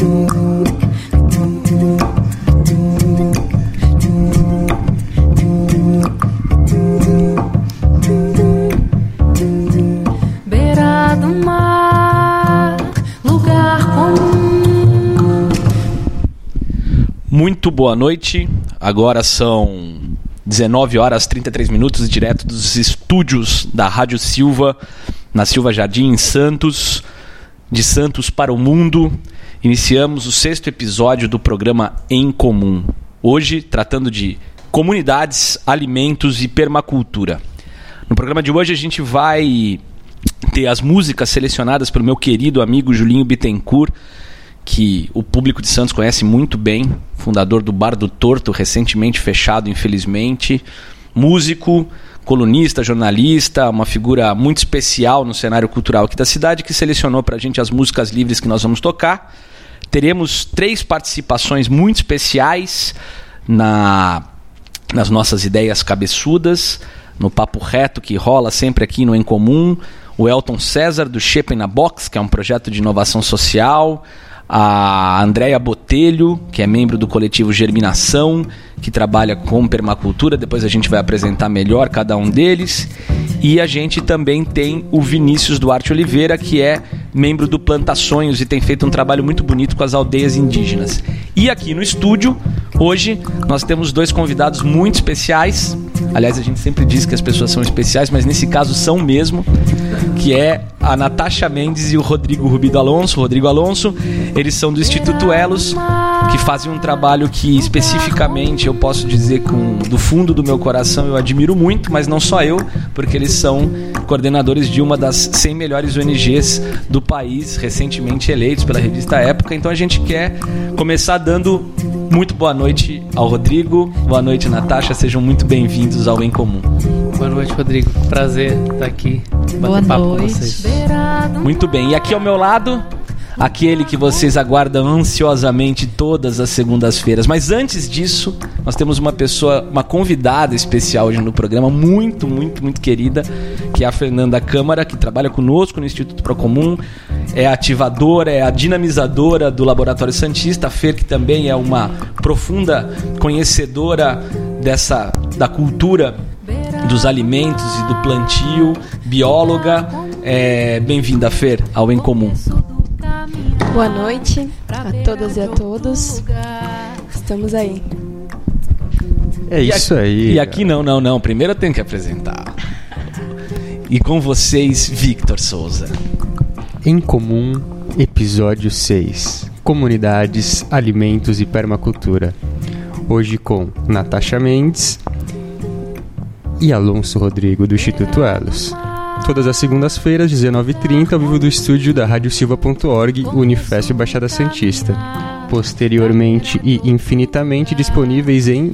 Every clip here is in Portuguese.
Beira do mar, lugar comum. Muito boa noite. Agora são 19 horas 33 minutos, direto dos estúdios da Rádio Silva, na Silva Jardim, em Santos. De Santos para o mundo, iniciamos o 6º episódio do programa Em Comum. Hoje, tratando de comunidades, alimentos e permacultura. No programa de hoje, a gente vai ter as músicas selecionadas pelo meu querido amigo Julinho Bittencourt, que o público de Santos conhece muito bem, fundador do Bar do Torto, recentemente fechado, infelizmente, músico, colunista, jornalista, uma figura muito especial no cenário cultural aqui da cidade, que selecionou para a gente as músicas livres que nós vamos tocar. Teremos 3 participações muito especiais nas nossas ideias cabeçudas, no Papo Reto que rola sempre aqui no Em Comum, o Elton César, do Shepen na Box, que é um projeto de inovação social, a Andréia Botelho, que é membro do coletivo Germinação, que trabalha com permacultura. Depois a gente vai apresentar melhor cada um deles. E a gente também tem o Vinícius Duarte Oliveira, que é membro do Plantações e tem feito um trabalho muito bonito com as aldeias indígenas. E aqui no estúdio, hoje, nós temos 2 convidados muito especiais. Aliás, a gente sempre diz que as pessoas são especiais, mas nesse caso são mesmo, que é a Natasha Mendes e o Rodrigo Alonso. Eles são do Instituto Elos, que fazem um trabalho que especificamente eu posso dizer do fundo do meu coração eu admiro muito, mas não só eu, porque eles são coordenadores de uma das 100 melhores ONGs do país, recentemente eleitos pela revista Época. Então a gente quer começar dando muito boa noite ao Rodrigo, boa noite, Natasha, sejam muito bem-vindos ao Em Comum. Boa noite, Rodrigo, prazer estar aqui, bater papo com vocês. Muito bem, e aqui ao meu lado, aquele que vocês aguardam ansiosamente todas as segundas-feiras. Mas antes disso, nós temos uma convidada especial hoje no programa, muito, muito, muito querida, que é a Fernanda Câmara, que trabalha conosco no Instituto Procomum, é ativadora, é a dinamizadora do Laboratório Santista. A Fer, que também é uma profunda conhecedora da cultura dos alimentos e do plantio, bióloga. Bem-vinda, Fer, ao Em Comum. Boa noite a todas e a todos. Estamos aí. É isso aí. E aqui não. Primeiro eu tenho que apresentar. E com vocês, Victor Souza. Em Comum, episódio 6. Comunidades, alimentos e permacultura. Hoje com Natasha Mendes e Alonso Rodrigo, do Instituto Elos. Todas as segundas-feiras, 19h30, ao vivo do estúdio da radiosilva.org, Unifesp Baixada Santista. Posteriormente e infinitamente disponíveis em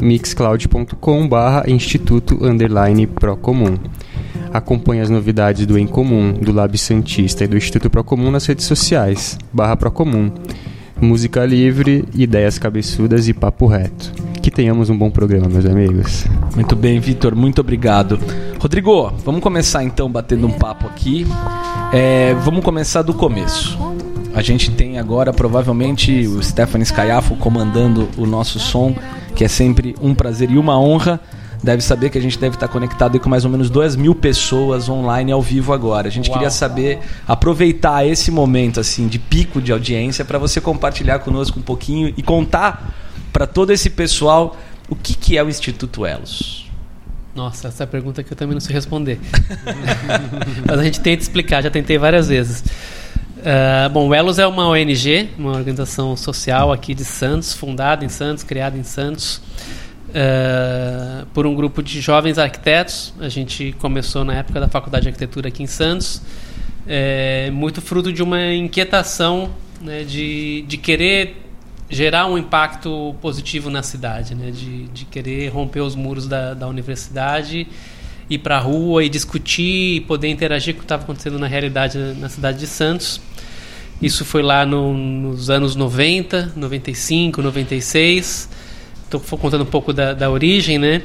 mixcloud.com/instituto_procomum. Acompanhe as novidades do Em Comum, do Lab Santista e do Instituto Procomum nas redes sociais, /Procomum. Música livre, ideias cabeçudas e papo reto. Que tenhamos um bom programa, meus amigos. Muito bem, Vitor, muito obrigado. Rodrigo, vamos começar então batendo um papo aqui. Vamos começar do começo. A gente tem agora provavelmente o Stephanie Scaiafo comandando o nosso som, que é sempre um prazer e uma honra. Deve saber que a gente deve estar conectado aí com mais ou menos 2.000 pessoas online ao vivo agora. A gente queria saber, aproveitar esse momento assim de pico de audiência para você compartilhar conosco um pouquinho e contar para todo esse pessoal o que é o Instituto Elos. Nossa, essa é a pergunta que eu também não sei responder. Mas a gente tenta explicar, já tentei várias vezes. Bom, o Elos é uma ONG, uma organização social aqui de Santos, fundada em Santos, criada em Santos, por um grupo de jovens arquitetos. A gente começou na época da Faculdade de Arquitetura aqui em Santos, muito fruto de uma inquietação, né, de querer gerar um impacto positivo na cidade, né, de querer romper os muros da universidade, ir para a rua e discutir e poder interagir com o que estava acontecendo na realidade na cidade de Santos. Isso foi lá nos anos 90, 95, 96. Estou contando um pouco da origem, né?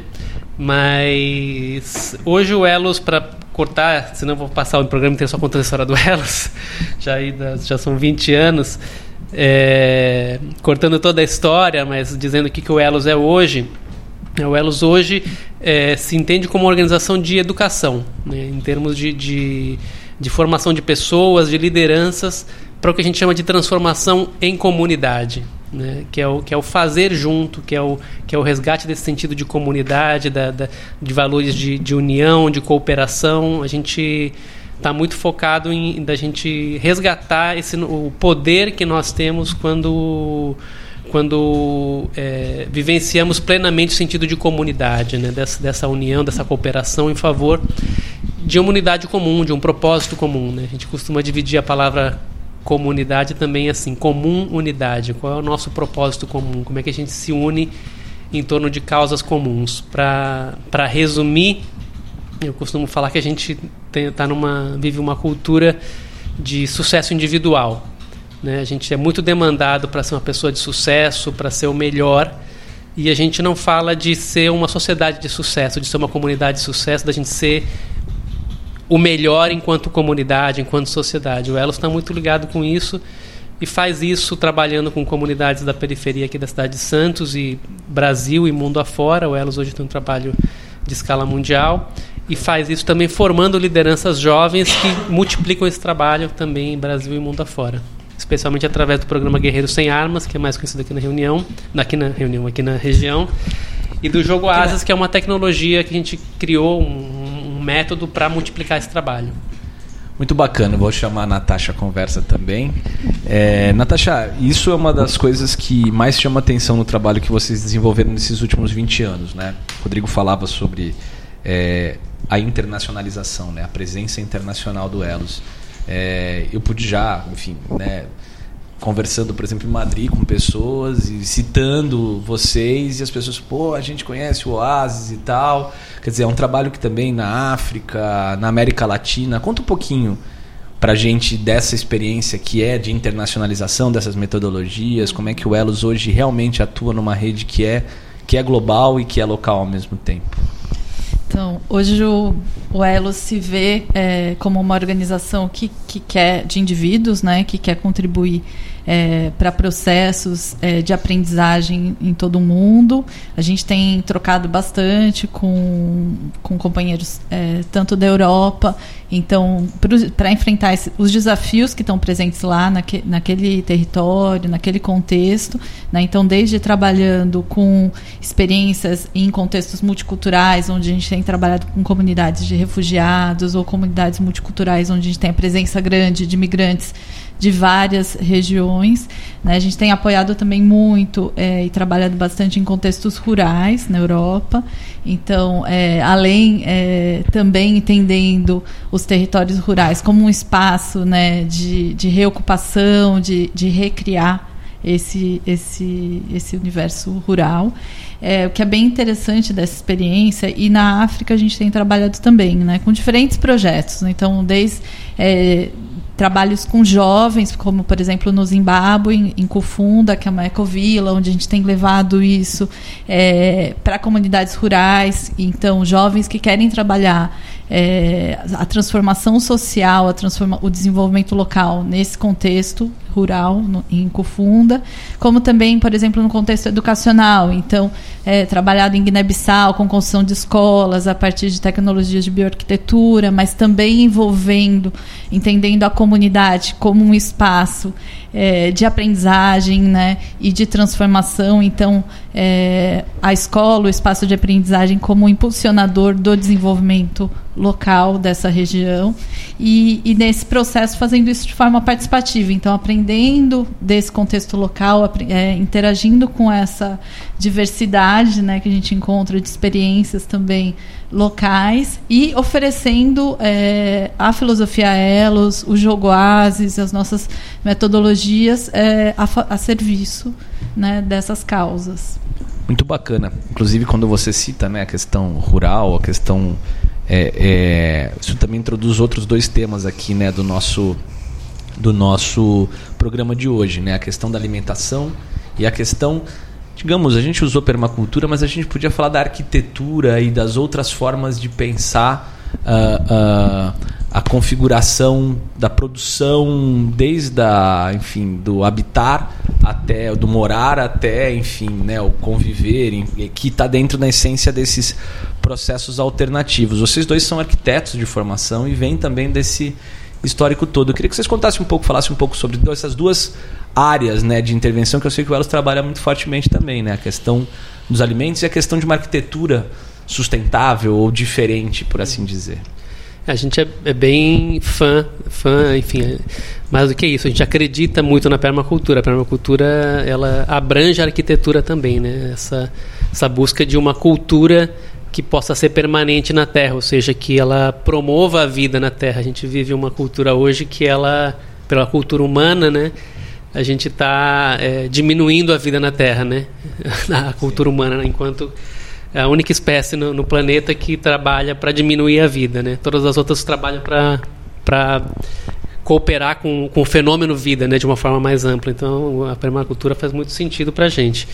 Mas hoje o Elos, para cortar, senão eu vou passar o programa inteiro só contando a história do Elos, já são 20 anos. Cortando toda a história, mas dizendo o que o Elos é hoje. O Elos hoje se entende como uma organização de educação, né, em termos de formação de pessoas, de lideranças, para o que a gente chama de transformação em comunidade, né, que é o fazer junto, que é o resgate desse sentido de comunidade, de valores de união, de cooperação. A gente está muito focado em da gente resgatar o poder que nós temos quando vivenciamos plenamente o sentido de comunidade, né? Dessa união, dessa cooperação em favor de uma unidade comum, de um propósito comum, né? A gente costuma dividir a palavra comunidade também assim, comum, unidade. Qual é o nosso propósito comum? Como é que a gente se une em torno de causas comuns? Para resumir, eu costumo falar que a gente vive uma cultura de sucesso individual, né? A gente é muito demandado para ser uma pessoa de sucesso, para ser o melhor, e a gente não fala de ser uma sociedade de sucesso, de ser uma comunidade de sucesso, da gente ser o melhor enquanto comunidade, enquanto sociedade. O Elos está muito ligado com isso e faz isso trabalhando com comunidades da periferia aqui da cidade de Santos e Brasil e mundo afora. O Elos hoje tem um trabalho de escala mundial e faz isso também formando lideranças jovens que multiplicam esse trabalho também em Brasil e mundo afora, especialmente através do programa Guerreiros Sem Armas, que é mais conhecido aqui na região, e do Jogo Asas, que é uma tecnologia que a gente criou, um método para multiplicar esse trabalho. Muito bacana, eu vou chamar a Natasha à conversa também. Natasha, isso é uma das coisas que mais chama atenção no trabalho que vocês desenvolveram nesses últimos 20 anos, né? O Rodrigo falava sobre a internacionalização, né? A presença internacional do Elos. Eu pude já, enfim, né, conversando, por exemplo, em Madrid com pessoas e citando vocês, e as pessoas, a gente conhece o Oasis e tal. Quer dizer, é um trabalho que também na África, na América Latina. Conta um pouquinho pra gente dessa experiência que é de internacionalização dessas metodologias, como é que o Elos hoje realmente atua numa rede que é global e que é local ao mesmo tempo. Então, hoje o Elos se vê como uma organização que quer, de indivíduos, né, que quer contribuir para processos de aprendizagem em todo o mundo. A gente tem trocado bastante com companheiros tanto da Europa. Então, para enfrentar os desafios que estão presentes lá naquele território, naquele contexto, né? Então, desde trabalhando com experiências em contextos multiculturais, onde a gente tem trabalhado com comunidades de refugiados ou comunidades multiculturais, onde a gente tem a presença grande de imigrantes de várias regiões, né? A gente tem apoiado também muito e trabalhado bastante em contextos rurais na Europa. Então, além também entendendo os territórios rurais como um espaço, né, de reocupação, de recriar esse universo rural. O que é bem interessante dessa experiência, e na África a gente tem trabalhado também, né, com diferentes projetos, né? Então, desde trabalhos com jovens, como, por exemplo, no Zimbábue, em Kufunda, que é uma ecovila, onde a gente tem levado isso para comunidades rurais. Então, jovens que querem trabalhar a transformação social, o desenvolvimento local nesse contexto rural, em Kufunda, como também, por exemplo, no contexto educacional. Então, trabalhado em Guiné-Bissau com construção de escolas a partir de tecnologias de bioarquitetura, mas também entendendo a comunidade como um espaço de aprendizagem, né, e de transformação. Então, a escola, o espaço de aprendizagem como um impulsionador do desenvolvimento local dessa região, e nesse processo fazendo isso de forma participativa. Então, aprendendo desse contexto local, interagindo com essa diversidade, né, que a gente encontra de experiências também locais, e oferecendo a filosofia Elos, o Jogo Oasis, as nossas metodologias a serviço, né, dessas causas. Muito bacana. Inclusive, quando você cita, né, a questão rural, a questão... isso também introduz outros dois temas aqui, né, do nosso programa de hoje, né? A questão da alimentação e a questão, digamos, a gente usou permacultura, mas a gente podia falar da arquitetura e das outras formas de pensar a configuração da produção, desde do habitar até do morar até, enfim, né, o conviver, que está dentro da essência desses processos alternativos. Vocês dois são arquitetos de formação e vêm também desse histórico todo. Eu queria que vocês falassem um pouco sobre essas duas áreas, né, de intervenção, que eu sei que o Elos trabalha muito fortemente também, né, a questão dos alimentos e a questão de uma arquitetura sustentável ou diferente, por assim dizer. A gente é bem fã, enfim, mais do que isso, a gente acredita muito na permacultura. A permacultura, ela abrange a arquitetura também, né? Essa busca de uma cultura que possa ser permanente na Terra, ou seja, que ela promova a vida na Terra. A gente vive uma cultura hoje que ela, pela cultura humana, né, a gente está diminuindo a vida na Terra, né? A cultura humana, né? Enquanto é a única espécie no planeta que trabalha para diminuir a vida, né? Todas as outras trabalham para cooperar com o fenômeno vida, né? De uma forma mais ampla. Então, a permacultura faz muito sentido para a gente.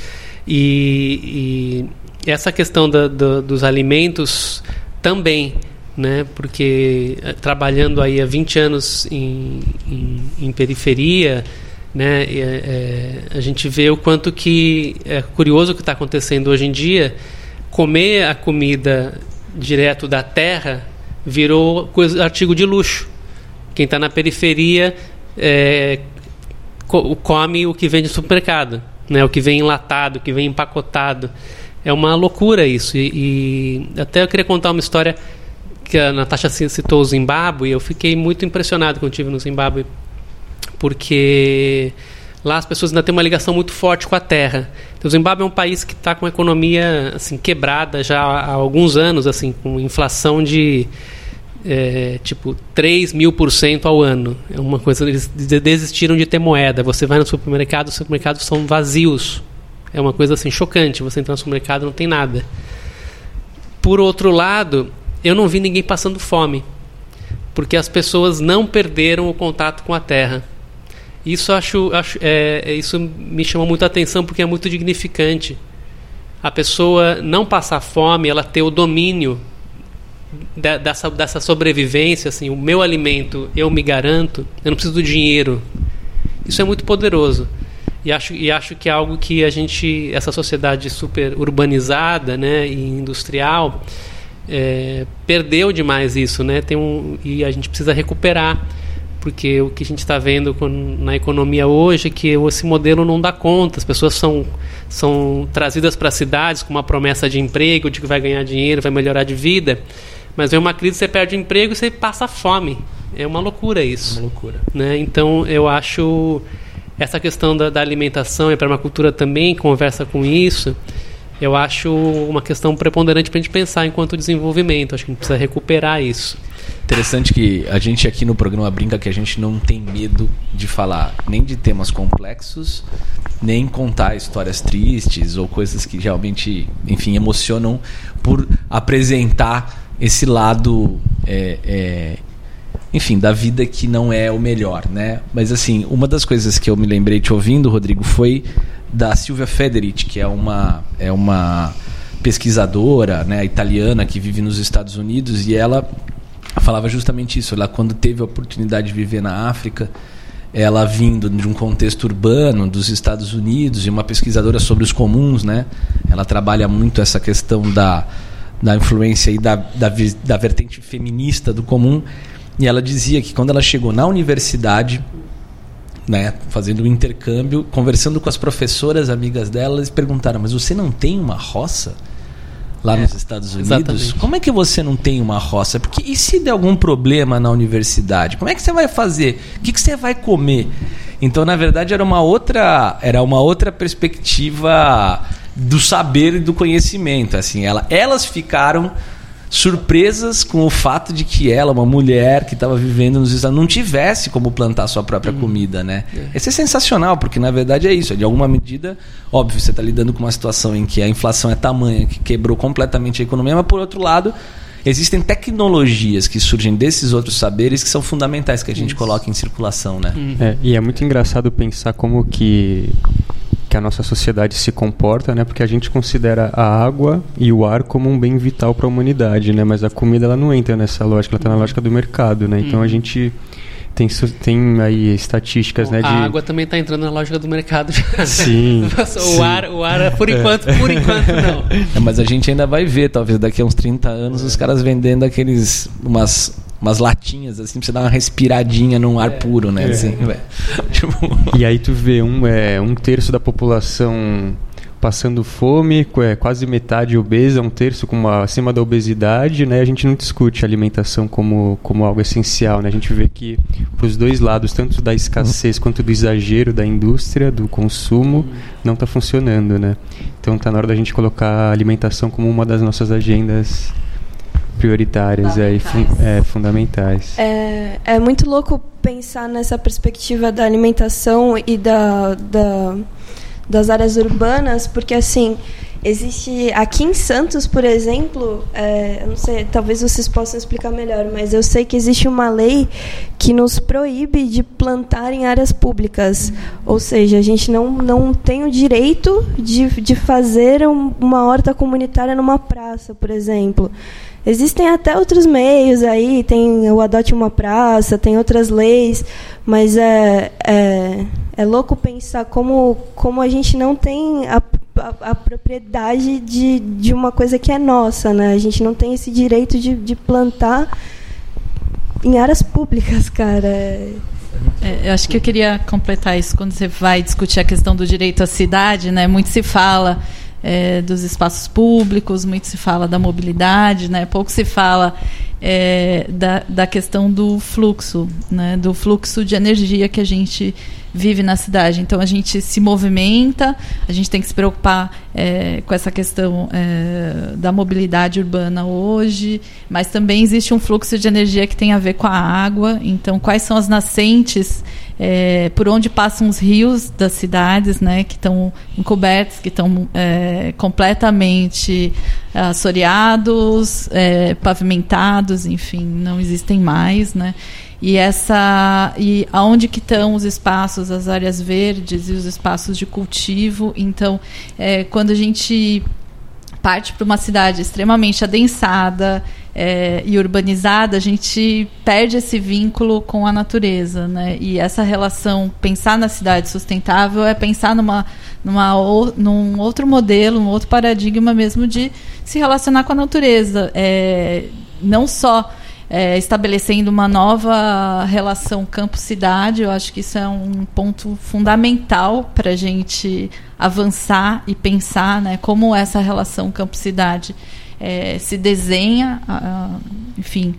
E essa questão dos alimentos também, né? Porque trabalhando aí há 20 anos em periferia, né? A gente vê o quanto que é curioso o que está acontecendo hoje em dia. Comer a comida direto da terra virou artigo de luxo. Quem está na periferia come o que vem de supermercado, né? O que vem enlatado, o que vem empacotado. É uma loucura isso. E até eu queria contar uma história que a Natasha citou, o Zimbábue. Eu fiquei muito impressionado quando estive no Zimbábue, porque lá as pessoas ainda têm uma ligação muito forte com a terra. Então, o Zimbábue é um país que está com a economia assim, quebrada já há alguns anos, assim, com inflação de 3.000% ao ano. É uma coisa, eles desistiram de ter moeda. Você vai no supermercado, os supermercados são vazios. É uma coisa assim chocante. Você entra no supermercado, não tem nada. Por outro lado, eu não vi ninguém passando fome, porque as pessoas não perderam o contato com a terra. Isso isso me chama muito a atenção, porque é muito dignificante. A pessoa não passar fome, ela ter o domínio dessa sobrevivência, assim, o meu alimento eu me garanto, eu não preciso do dinheiro. Isso é muito poderoso. E acho que é algo que essa sociedade super urbanizada, né, e industrial, perdeu demais isso, né? E a gente precisa recuperar. Porque o que a gente está vendo na economia hoje é que esse modelo não dá conta. As pessoas são trazidas para as cidades com uma promessa de emprego, de que vai ganhar dinheiro, vai melhorar de vida, mas vem uma crise, você perde o emprego e você passa fome. É uma loucura isso. É uma loucura. Né? Então, eu acho essa questão da alimentação, e a permacultura também conversa com isso, eu acho uma questão preponderante para a gente pensar enquanto desenvolvimento. Acho que a gente precisa recuperar isso. Interessante que a gente aqui no programa brinca que a gente não tem medo de falar nem de temas complexos, nem contar histórias tristes ou coisas que realmente, enfim, emocionam, por apresentar esse lado, enfim, da vida que não é o melhor, né? Mas assim, uma das coisas que eu me lembrei te ouvindo, Rodrigo, foi da Silvia Federici, que é uma pesquisadora, né, italiana que vive nos Estados Unidos, e ela falava justamente isso. Ela, quando teve a oportunidade de viver na África, ela vindo de um contexto urbano dos Estados Unidos, e uma pesquisadora sobre os comuns, né? Ela trabalha muito essa questão da influência e da vertente feminista do comum, e ela dizia que quando ela chegou na universidade, né, fazendo um intercâmbio, conversando com as professoras amigas dela, eles perguntaram: mas você não tem uma roça lá nos Estados Unidos? Exatamente. Como é que você não tem uma roça? Porque e se der algum problema na universidade? Como é que você vai fazer? O que você vai comer? Então, na verdade, era uma outra perspectiva do saber e do conhecimento. Assim, elas ficaram surpresas com o fato de que ela, uma mulher que estava vivendo nos Estados Unidos, não tivesse como plantar sua própria comida, né? Isso é sensacional, porque na verdade é isso. De alguma medida, óbvio, você está lidando com uma situação em que a inflação é tamanha, que quebrou completamente a economia, mas por outro lado, existem tecnologias que surgem desses outros saberes que são fundamentais que a gente coloque em circulação, né? E é muito engraçado pensar como que que a nossa sociedade se comporta, né? Porque a gente considera a água e o ar como um bem vital para a humanidade, né? Mas a comida ela não entra nessa lógica, ela está na lógica do mercado, né? Então a gente tem aí estatísticas, né? A água também está entrando na lógica do mercado. Sim. O ar por enquanto não. Mas a gente ainda vai ver, talvez daqui a uns 30 anos, os caras vendendo umas latinhas, assim, pra você dar uma respiradinha num ar puro, né? Assim, tipo... E aí tu vê um terço da população passando fome, quase metade obesa, um terço acima da obesidade, né? A gente não discute a alimentação como algo essencial, né? A gente vê que pros dois lados, tanto da escassez quanto do exagero da indústria, do consumo, não está funcionando, né? Então tá na hora da gente colocar a alimentação como uma das nossas agendas prioritárias fundamentais. É muito louco pensar nessa perspectiva da alimentação e das áreas urbanas, porque assim, existe aqui em Santos, por exemplo, eu não sei, talvez vocês possam explicar melhor, mas eu sei que existe uma lei que nos proíbe de plantar em áreas públicas, ou seja, a gente não tem o direito de fazer uma horta comunitária numa praça, por exemplo. Existem até outros meios aí, tem o Adote uma Praça, tem outras leis, mas é louco pensar como a gente não tem a propriedade de uma coisa que é nossa, né? A gente não tem esse direito de plantar em áreas públicas, cara. Eu acho que eu queria completar isso quando você vai discutir a questão do direito à cidade, né? Muito se fala dos espaços públicos, muito se fala da mobilidade, né? Pouco se fala da questão do fluxo, né? Do fluxo de energia que a gente vive na cidade. Então a gente se movimenta, a gente tem que se preocupar com essa questão da mobilidade urbana hoje, mas também existe um fluxo de energia que tem a ver com a água. Então quais são as nascentes por onde passam os rios das cidades, né, que estão encobertos, que estão completamente assoreados, pavimentados, enfim, não existem mais, né? E aonde que estão os espaços, as áreas verdes e os espaços de cultivo. Então, quando a gente parte para uma cidade extremamente adensada e urbanizada, a gente perde esse vínculo com a natureza, né? E essa relação, pensar na cidade sustentável é pensar num outro modelo, um outro paradigma mesmo de se relacionar com a natureza. Não só estabelecendo uma nova relação campo-cidade. Eu acho que isso é um ponto fundamental para a gente avançar e pensar, né, como essa relação campo-cidade se desenha, enfim,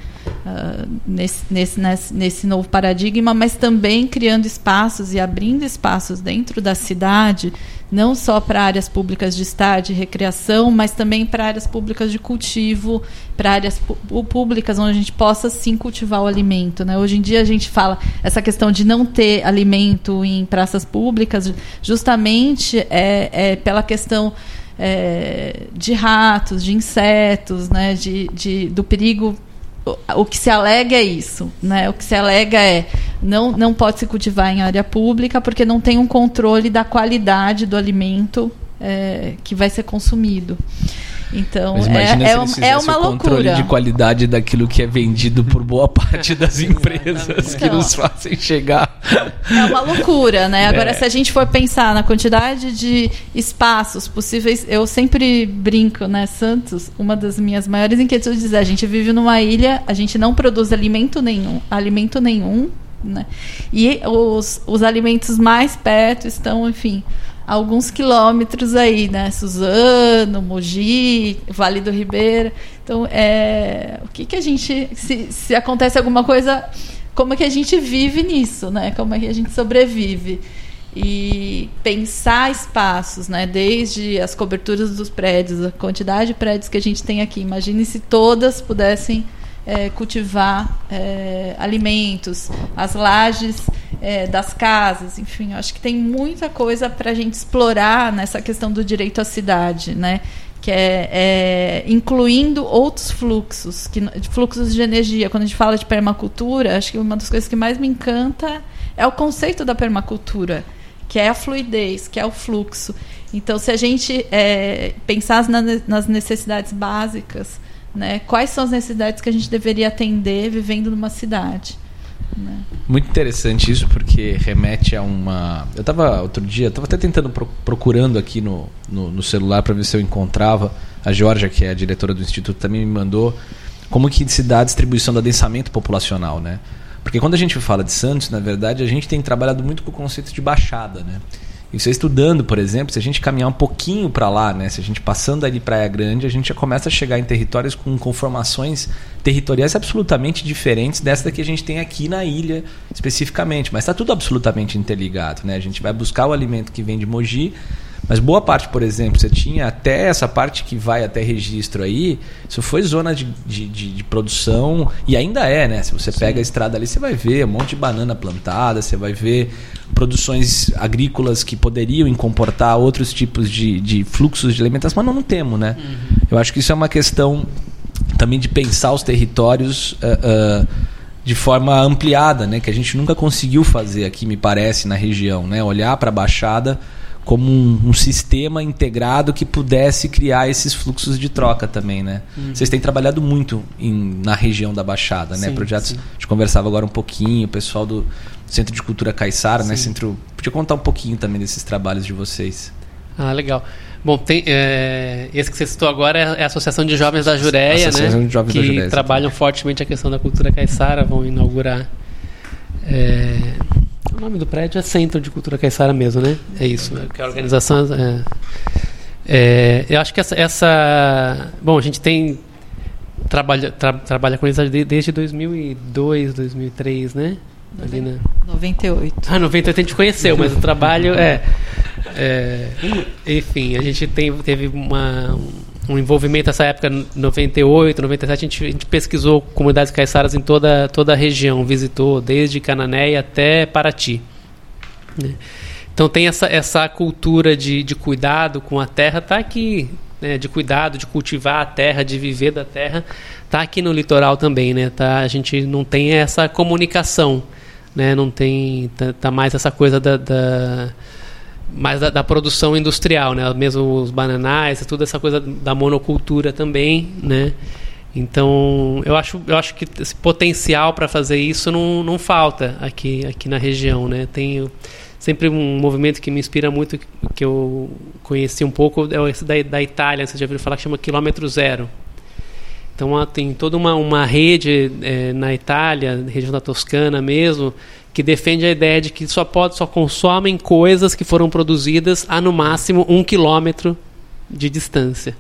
nesse novo paradigma, mas também criando espaços e abrindo espaços dentro da cidade, não só para áreas públicas de estar, de recreação, mas também para áreas públicas de cultivo, para áreas públicas onde a gente possa sim cultivar o alimento, né? Hoje em dia a gente fala essa questão de não ter alimento em praças públicas, justamente pela questão de ratos, de insetos, né? Do perigo. O que se alega é isso, né? O que se alega não pode se cultivar em área pública porque não tem um controle da qualidade do alimento que vai ser consumido. Então, é uma loucura. O controle de qualidade daquilo que é vendido por boa parte das empresas que nos fazem chegar. É uma loucura, né? Agora, se a gente for pensar na quantidade de espaços possíveis, eu sempre brinco, né? Santos, uma das minhas maiores inquietudes é: a gente vive numa ilha, a gente não produz alimento nenhum, né? E os alimentos mais perto estão, enfim, alguns quilômetros aí, né? Suzano, Mogi, Vale do Ribeira. Então, o que a gente... Se acontece alguma coisa, como é que a gente vive nisso, né? Como é que a gente sobrevive? E pensar espaços, né? Desde as coberturas dos prédios, a quantidade de prédios que a gente tem aqui. Imagine se todas pudessem cultivar alimentos, as lajes das casas, enfim, acho que tem muita coisa para a gente explorar nessa questão do direito à cidade, né? Que incluindo outros fluxos, fluxos de energia. Quando a gente fala de permacultura, acho que uma das coisas que mais me encanta é o conceito da permacultura, que é a fluidez, que é o fluxo. Então, se a gente pensar nas necessidades básicas, né, quais são as necessidades que a gente deveria atender vivendo numa cidade? Né? Muito interessante isso, porque remete a uma... Eu estava outro dia, estava até tentando, procurando aqui no celular para ver se eu encontrava. A Georgia, que é a diretora do Instituto, também me mandou como que se dá a distribuição do adensamento populacional, né? Porque quando a gente fala de Santos, na verdade, a gente tem trabalhado muito com o conceito de baixada, né? E você estudando, por exemplo, se a gente caminhar um pouquinho para lá, né? Se a gente passando ali Praia Grande, a gente já começa a chegar em territórios com conformações territoriais absolutamente diferentes dessa que a gente tem aqui na ilha especificamente. Mas está tudo absolutamente interligado, né? A gente vai buscar o alimento que vem de Mogi, mas boa parte, por exemplo, você tinha até essa parte que vai até Registro aí, isso foi zona de produção, e ainda é, né? Se você pega a estrada ali, você vai ver um monte de banana plantada, você vai ver produções agrícolas que poderiam comportar outros tipos de fluxos de alimentação, mas não temos, né? Eu acho que isso é uma questão também de pensar os territórios de forma ampliada, né? Que a gente nunca conseguiu fazer aqui, me parece, na região, né? Olhar para a Baixada como um sistema integrado que pudesse criar esses fluxos de troca também, né? Vocês têm trabalhado muito na região da Baixada, né? Sim, Projetos, sim. a gente conversava agora um pouquinho, o pessoal do Centro de Cultura Caiçara, né? Podia contar um pouquinho também desses trabalhos de vocês. Ah, legal. Bom, tem, esse que você citou agora é a Associação de Jovens da Jureia, Associação né? de Jovens que da Jureia, trabalham fortemente a questão da cultura caiçara, vão inaugurar. O nome do prédio é Centro de Cultura Caiçara mesmo, né? É isso, que a organização... eu acho que bom, a gente tem... Trabalha com eles desde 2002, 2003, né? Ali na... 98. 98 a gente conheceu, mas o trabalho enfim, a gente teve um envolvimento nessa época, 98, 97, a gente pesquisou comunidades caiçaras em toda a região, visitou desde Cananéia até Paraty, né? Então tem essa cultura de cuidado com a terra, tá aqui, né? De cuidado, de cultivar a terra, de viver da terra, tá aqui no litoral também, né? A gente não tem essa comunicação, né? Não tem, tá mais essa coisa mais da produção industrial, né? Mesmo os bananais, toda essa coisa da monocultura também, né? Então eu acho que esse potencial para fazer isso não falta aqui na região, né? Tem sempre um movimento que me inspira muito, que eu conheci um pouco, é esse da Itália, você já ouviu falar, que chama Quilômetro Zero. Então tem toda uma rede na Itália, região da Toscana mesmo, que defende a ideia de que só consomem coisas que foram produzidas a no máximo 1 quilômetro de distância.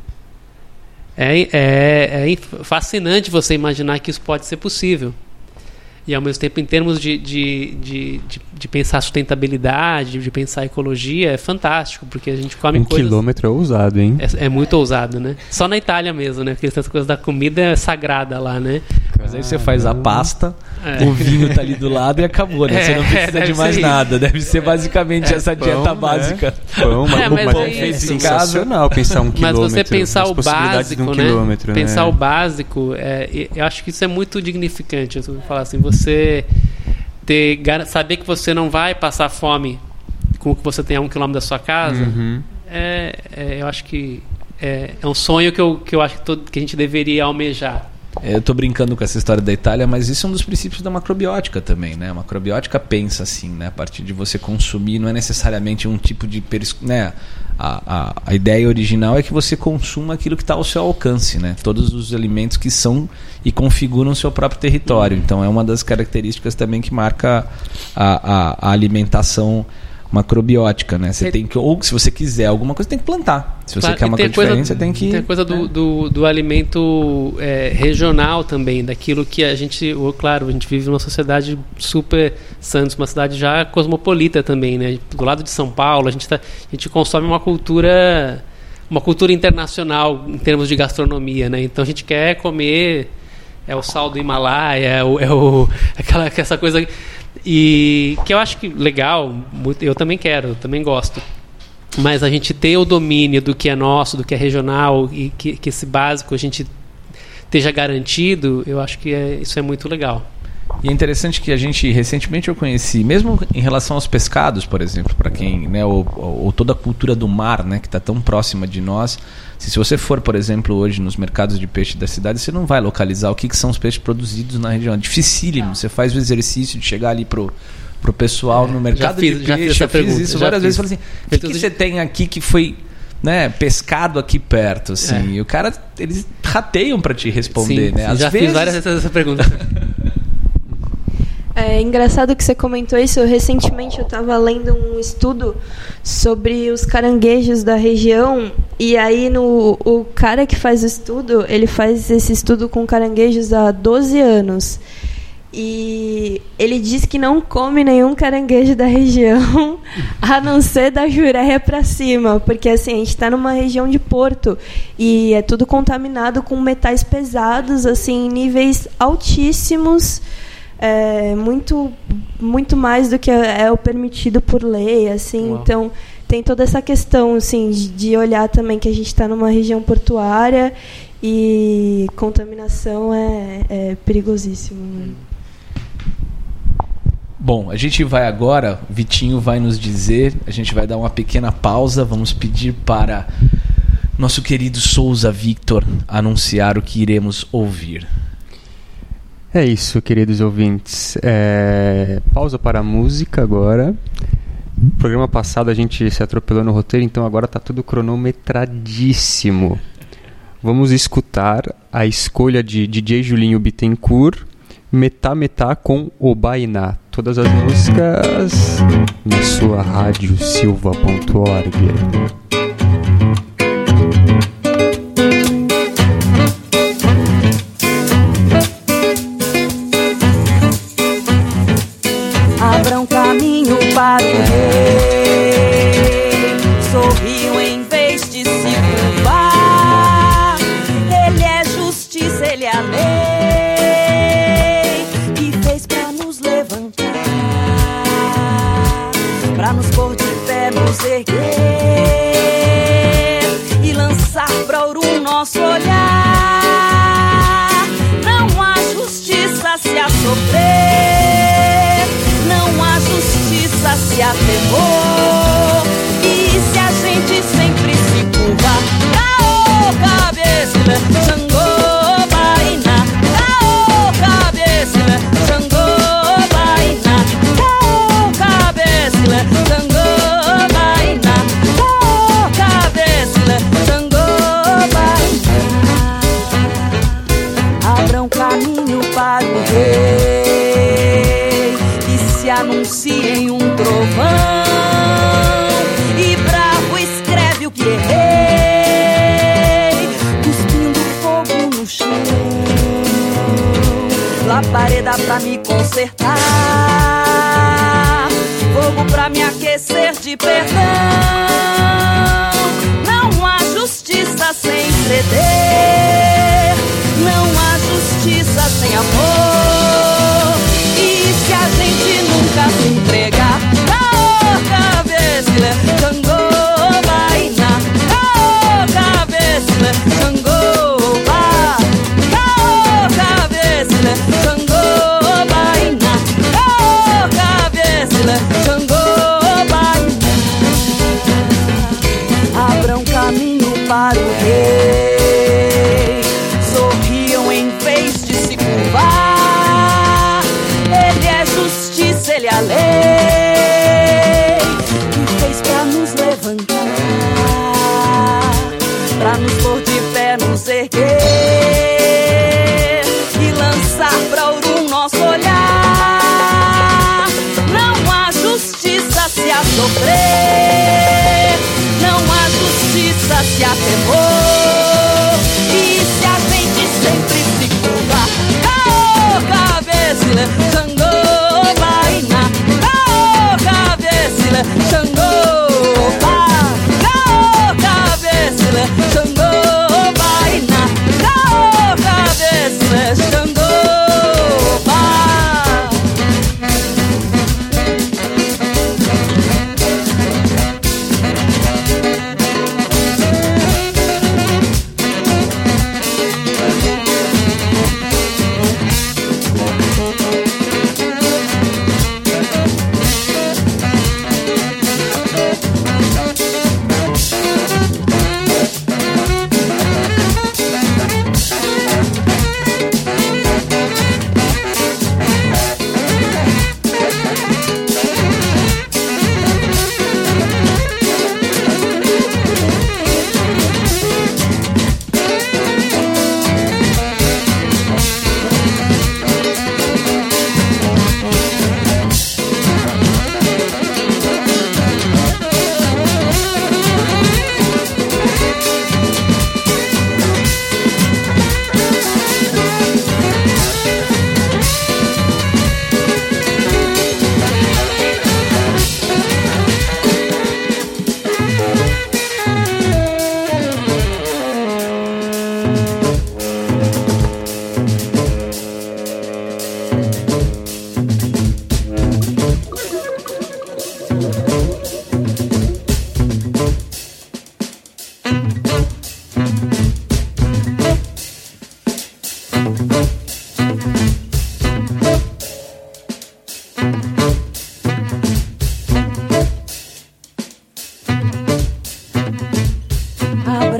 É fascinante você imaginar que isso pode ser possível. E ao mesmo tempo, em termos de pensar sustentabilidade, de pensar ecologia, é fantástico, porque a gente come coisas... 1 quilômetro é ousado, hein? É muito ousado, né? Só na Itália mesmo, né? Porque essas coisas da comida é sagrada lá, né? Mas aí você faz a pasta, o vinho tá ali do lado e acabou, né? Você não precisa de mais nada. Deve ser basicamente essa dieta básica. Pão, mas é aí, sensacional pensar 1 quilômetro. Mas você pensar o básico, de 1 né? quilômetro, Pensar né? o básico, eu acho que isso é muito dignificante. Eu vou falar assim, você saber que você não vai passar fome com o que você tem a 1 quilômetro da sua casa, eu acho que é um sonho que eu acho que a gente deveria almejar. Eu estou brincando com essa história da Itália, mas isso é um dos princípios da macrobiótica também, né? A macrobiótica pensa assim, né? A partir de você consumir, não é necessariamente um tipo de... né? A ideia original é que você consuma aquilo que está ao seu alcance, né? Todos os alimentos que são e configuram o seu próprio território. Então é uma das características também que marca a alimentação macrobiótica, né? Você tem que, ou se você quiser alguma coisa, tem que plantar. Se você quer uma coisa diferente, você tem que... Tem a coisa do alimento regional também, daquilo que a gente... Claro, a gente vive numa sociedade super Santos, uma cidade já cosmopolita também, né? Do lado de São Paulo, a gente consome uma cultura internacional em termos de gastronomia, né? Então a gente quer comer o sal do Himalaia, essa coisa... E que eu acho que legal, eu também também gosto, mas a gente ter o domínio do que é nosso, do que é regional, e que esse básico a gente esteja garantido, eu acho que isso é muito legal. E é interessante que recentemente eu conheci, mesmo em relação aos pescados, por exemplo, para quem, né, ou toda a cultura do mar, né, que está tão próxima de nós. Se você for, por exemplo, hoje nos mercados de peixe da cidade, você não vai localizar o que são os peixes produzidos na região. É dificílimo. Você faz o exercício de chegar ali pro pessoal no mercado de peixe. Eu fiz isso várias vezes. Falei assim, o que você tem aqui que foi, né, pescado aqui perto, assim? E o cara, eles rateiam para te responder, sim, né? Sim, já fiz várias vezes essa pergunta. É engraçado que você comentou isso. Recentemente eu estava lendo um estudo sobre os caranguejos da região, e aí o cara que faz o estudo, ele faz esse estudo com caranguejos há 12 anos. E ele diz que não come nenhum caranguejo da região, a não ser da Jureia para cima, porque assim, a gente está numa região de porto e é tudo contaminado com metais pesados, assim, em níveis altíssimos, muito mais do que é o permitido por lei, assim. Uau. Então tem toda essa questão, assim, de olhar também que a gente está numa região portuária e contaminação é perigosíssimo, né? Bom, a gente vai agora, o Vitinho vai nos dizer, a gente vai dar uma pequena pausa, vamos pedir para nosso querido Souza Victor anunciar o que iremos ouvir. É isso, queridos ouvintes. Pausa para a música agora. No programa passado a gente se atropelou no roteiro, então agora está tudo cronometradíssimo. Vamos escutar a escolha de DJ Julinho Bittencourt, Metá Metá com Obainá. Todas as músicas na sua rádio silva.org. Abram caminho para o rei, sorriam em vez de se curvar. Ele é justiça, ele é a lei, que fez pra nos levantar, pra nos pôr de pé, nos erguer e lançar pra ouro nosso olhar. Não há justiça se a sofrer, não há justiça se há temor, e se a gente sempre se curvar. Caô, cabeça, Xangô, Bainá. Caô, cabeça, Xangô, Bainá. Caô, cabeça, Xangô, Bainá. Caô, cabeça, Xangô, Bainá. Abram caminho para o rei, se anunciem um trovão, e bravo escreve o que errei, cuspindo fogo no chão, labareda pra me consertar, fogo pra me aquecer de perdão. Não há justiça sem ceder, não há justiça sem amor, e se a gente nunca se entregar, caô, cabeça, Xangô, Bainá. Caô, cabeça, Xangô, Bainá. Caô, cabeça, Xangô, Bainá. Caô, cabeça, Xangô, Bainá. Abram caminho para o rei, sorriam em vez de se curvar. Ele é justiça, ele é a lei, que fez pra nos levantar, pra nos pôr de pé, nos erguer e lançar pra ouro nosso olhar. Não há justiça se há sofrer, não há justiça se há temor, e se a gente sempre se curvar. Caô, cabeça, Xangô, Bainá. Caô, cabeça, Xangô, Bainá. Caô, cabeça, Xangô, Bainá. Caô, cabeça, Xangô, Bainá.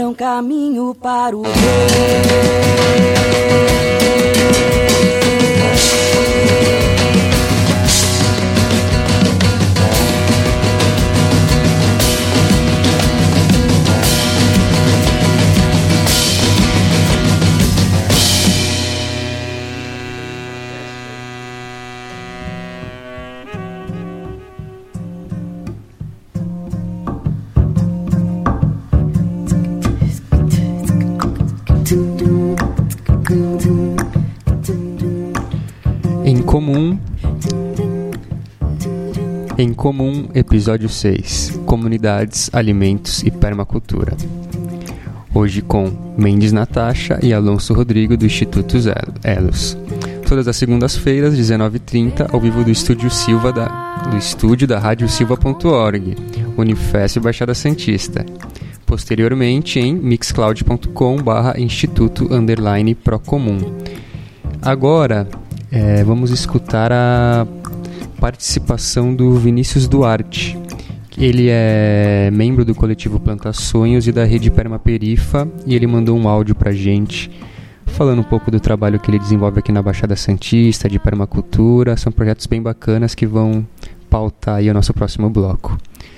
sorriam caminho para o rei. Em Comum, episódio 6, Comunidades, Alimentos e Permacultura. Hoje com Mendes Natasha e Alonso Rodrigo do Instituto Elos. Todas as segundas-feiras, 19h30, ao vivo do Estúdio Silva do estúdio da radiosilva.org, Unifesp Baixada Santista. Posteriormente em mixcloud.com/instituto_procomum. Agora, vamos escutar a participação do Vinícius Duarte. Ele é membro do coletivo Planta Sonhos e da rede Permaperifa, e ele mandou um áudio pra gente falando um pouco do trabalho que ele desenvolve aqui na Baixada Santista, de permacultura. São projetos bem bacanas que vão pautar aí o nosso próximo bloco.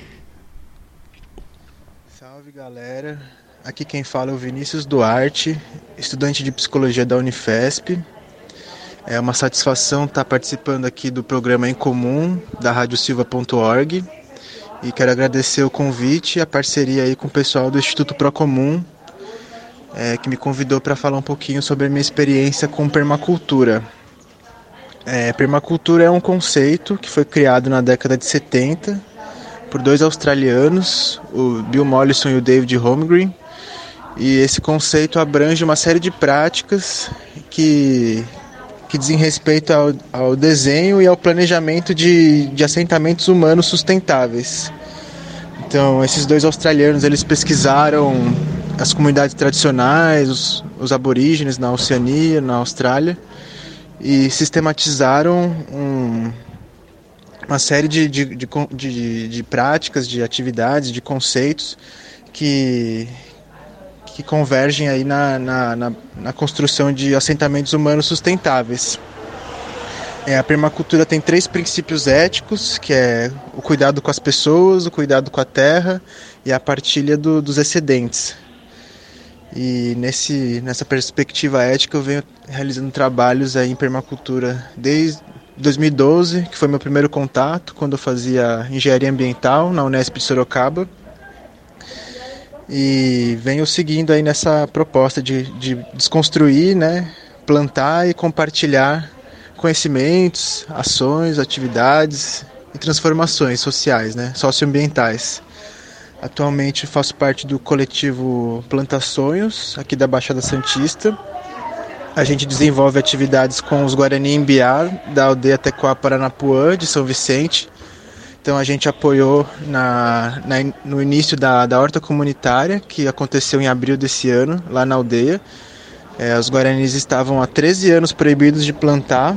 Salve, galera. Aqui quem fala é o Vinícius Duarte, estudante de psicologia da Unifesp. É uma satisfação estar participando aqui do programa Em Comum, da radiosilva.org, e quero agradecer o convite e a parceria aí com o pessoal do Instituto Procomum, que me convidou para falar um pouquinho sobre a minha experiência com permacultura. Permacultura é um conceito que foi criado na década de 70 por dois australianos, o Bill Mollison e o David Holmgren, e esse conceito abrange uma série de práticas que dizem respeito ao desenho e ao planejamento de assentamentos humanos sustentáveis. Então, esses dois australianos, eles pesquisaram as comunidades tradicionais, os aborígenes na Oceania, na Austrália, e sistematizaram uma série de práticas, de atividades, de conceitos que convergem aí na construção de assentamentos humanos sustentáveis. A permacultura tem 3 princípios éticos, que é o cuidado com as pessoas, o cuidado com a terra e a partilha dos excedentes. E nessa perspectiva ética eu venho realizando trabalhos aí em permacultura desde 2012, que foi meu primeiro contato, quando eu fazia engenharia ambiental na Unesp de Sorocaba. E venho seguindo aí nessa proposta de desconstruir, plantar e compartilhar conhecimentos, ações, atividades e transformações sociais, socioambientais. Atualmente faço parte do coletivo Planta Sonhos, aqui da Baixada Santista. A gente desenvolve atividades com os Guarani Imbiá, da aldeia Tecoá Paranapuã, de São Vicente. Então a gente apoiou no início da horta comunitária, que aconteceu em abril desse ano, lá na aldeia. Os guaranis estavam há 13 anos proibidos de plantar,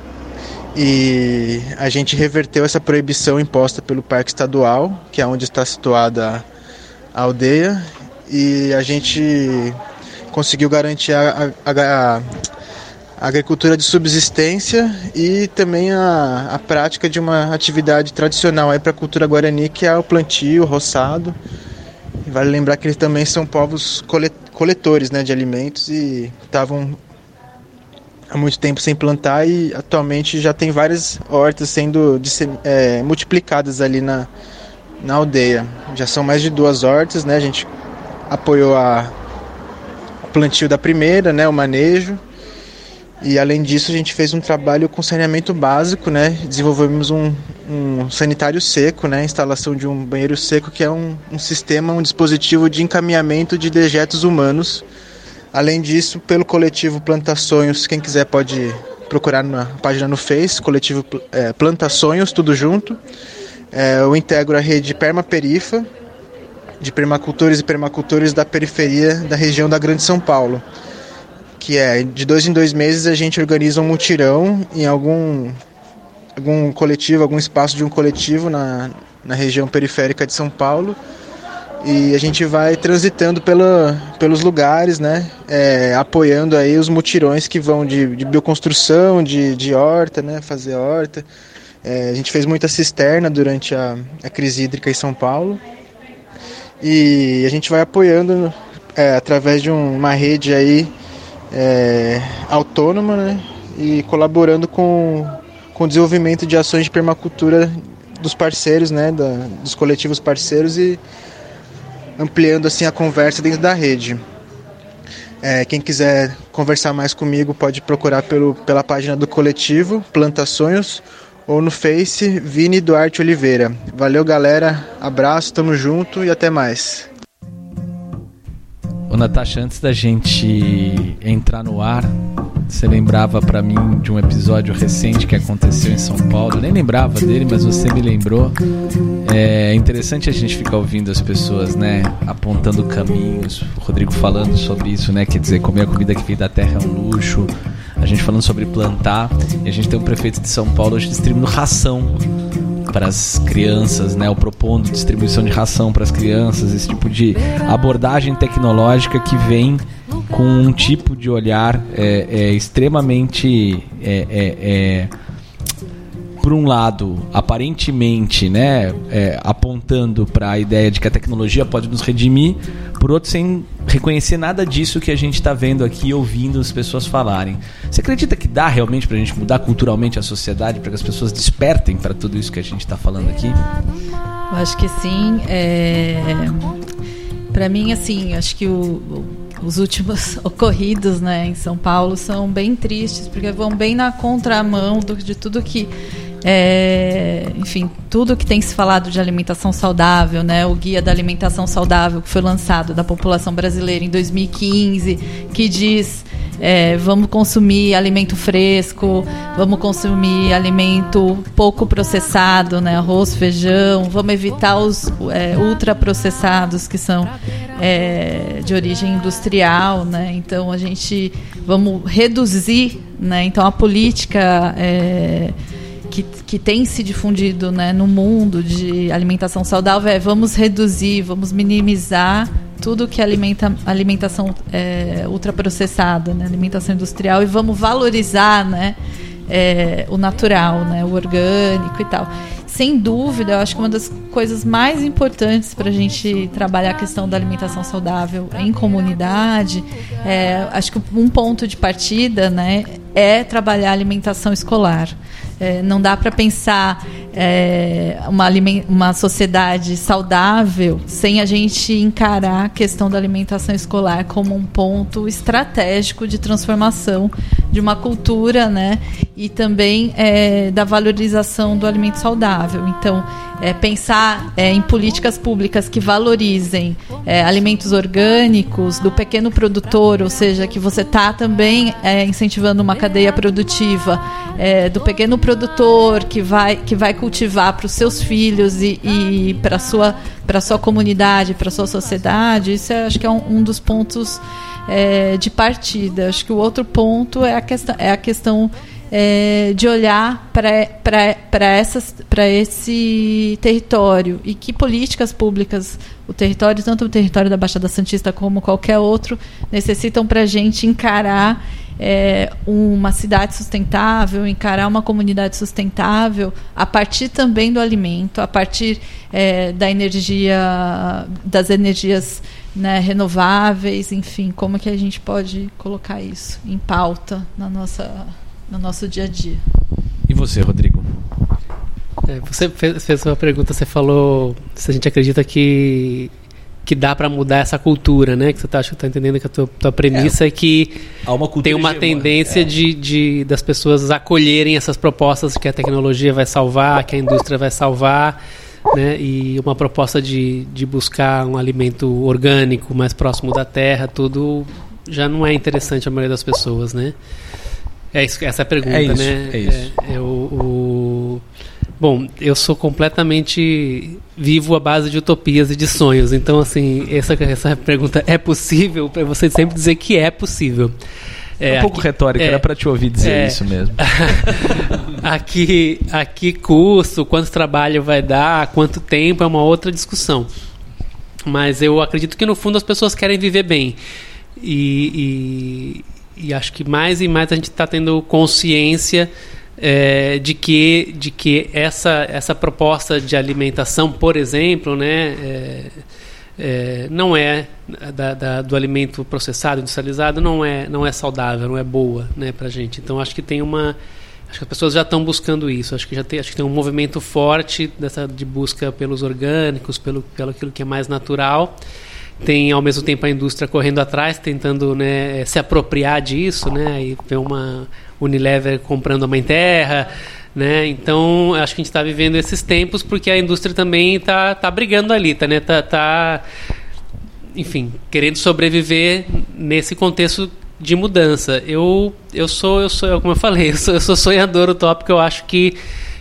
e a gente reverteu essa proibição imposta pelo Parque Estadual, que é onde está situada a aldeia, e a gente conseguiu garantir a agricultura de subsistência e também a prática de uma atividade tradicional para a cultura guarani, que é o plantio, o roçado. E vale lembrar que eles também são povos coletores de alimentos, e estavam há muito tempo sem plantar, e atualmente já tem várias hortas sendo multiplicadas ali na aldeia. Já são mais de 2 hortas, A gente apoiou o plantio da primeira, o manejo. E além disso a gente fez um trabalho com saneamento básico, Desenvolvemos um sanitário seco, Instalação de um banheiro seco, que é um sistema, um dispositivo de encaminhamento de dejetos humanos. Além disso, pelo coletivo Planta Sonhos, quem quiser pode procurar na página no Face, coletivo Planta Sonhos, tudo junto. Eu integro a rede Permaperifa, de permacultores e permacultores da periferia da região da Grande São Paulo, que de 2 em 2 meses a gente organiza um mutirão em algum coletivo, algum espaço de um coletivo na região periférica de São Paulo, E a gente vai transitando pelos lugares, né? Apoiando aí os mutirões que vão de bioconstrução, de horta, né? Fazer horta. A gente fez muita cisterna durante a crise hídrica em São Paulo. E a gente vai apoiando através de uma rede aí autônoma, né? E colaborando com o desenvolvimento de ações de permacultura dos parceiros, né? Dos coletivos parceiros e ampliando assim a conversa dentro da rede. Quem quiser conversar mais comigo pode procurar pela página do coletivo Planta Sonhos ou no Face Vini Duarte Oliveira. Valeu, galera, abraço, tamo junto e até mais. Ô Natasha, antes da gente entrar no ar, você lembrava pra mim de um episódio recente que aconteceu em São Paulo. Eu nem lembrava dele, mas você me lembrou. É interessante a gente ficar ouvindo as pessoas, né, apontando caminhos. O Rodrigo falando sobre isso, né, quer dizer, comer a comida que vem da terra é um luxo. A gente falando sobre plantar. E a gente tem um prefeito de São Paulo hoje distribuindo ração para as crianças, né, ou propondo distribuição de ração para as crianças, esse tipo de abordagem tecnológica que vem com um tipo de olhar extremamente por um lado, aparentemente, né, apontando para a ideia de que a tecnologia pode nos redimir, por outro, sem reconhecer nada disso que a gente está vendo aqui e ouvindo as pessoas falarem. Você acredita que dá realmente para a gente mudar culturalmente a sociedade, para que as pessoas despertem para tudo isso que a gente está falando aqui? Eu acho que sim. Para mim, assim, acho que os últimos ocorridos, né, em São Paulo são bem tristes, porque vão bem na contramão de tudo que enfim, tudo que tem se falado de alimentação saudável, né? O Guia da Alimentação Saudável que foi lançado da população brasileira em 2015, que diz vamos consumir alimento fresco, vamos consumir alimento pouco processado, né? Arroz, feijão, vamos evitar os ultraprocessados que são de origem industrial, né? Então vamos reduzir, né? Então a política que tem se difundido, né, no mundo de alimentação saudável vamos reduzir, vamos minimizar tudo que alimentação ultraprocessada, né, alimentação industrial, e vamos valorizar, né, o natural, né, o orgânico e tal. Sem dúvida, eu acho que uma das coisas mais importantes para a gente trabalhar a questão da alimentação saudável em comunidade, acho que um ponto de partida, né, é trabalhar a alimentação escolar. Não dá para pensar uma sociedade saudável sem a gente encarar a questão da alimentação escolar como um ponto estratégico de transformação de uma cultura, né? E também da valorização do alimento saudável. Então, pensar em políticas públicas que valorizem alimentos orgânicos do pequeno produtor, ou seja, que você está também incentivando uma cadeia produtiva do pequeno produtor que vai cultivar para os seus filhos e para a sua comunidade, para a sua sociedade. Isso acho que é um dos pontos de partida. Acho que o outro ponto é a questão de olhar para esse território e que políticas públicas tanto o território da Baixada Santista como qualquer outro, necessitam para a gente encarar uma cidade sustentável, encarar uma comunidade sustentável a partir também do alimento, a partir das energias, né, renováveis, enfim, como que a gente pode colocar isso em pauta no nosso dia a dia. E você, Rodrigo? Você fez uma pergunta, você falou se a gente acredita que dá para mudar essa cultura, né? Que você está entendendo que a tua premissa é que tem uma tendência das pessoas acolherem essas propostas que a tecnologia vai salvar, que a indústria vai salvar, né? E uma proposta de buscar um alimento orgânico mais próximo da terra, tudo já não é interessante a maioria das pessoas, né? Essa é a pergunta, né? É isso. Bom, eu sou completamente vivo à base de utopias e de sonhos. Então, assim, essa pergunta é possível? Para você sempre dizer que é possível. É um pouco retórica, era para te ouvir dizer isso mesmo. Aqui custo, quanto trabalho vai dar, quanto tempo, é uma outra discussão. Mas eu acredito que no fundo as pessoas querem viver bem. E acho que mais e mais a gente está tendo consciência de que essa proposta de alimentação, por exemplo, né, não é do alimento processado, industrializado, não é saudável, não é boa, né, para a gente. Então acho que acho que as pessoas já estão buscando isso. Acho que tem um movimento forte de busca pelos orgânicos, pelo aquilo que é mais natural. Tem ao mesmo tempo a indústria correndo atrás, tentando, né, se apropriar disso, né, e tem uma Unilever comprando a Mãe Terra, né? Então acho que a gente está vivendo esses tempos porque a indústria também está brigando ali, enfim, querendo sobreviver nesse contexto de mudança. Eu sou, como eu falei, eu sou sonhador utópico. Eu acho que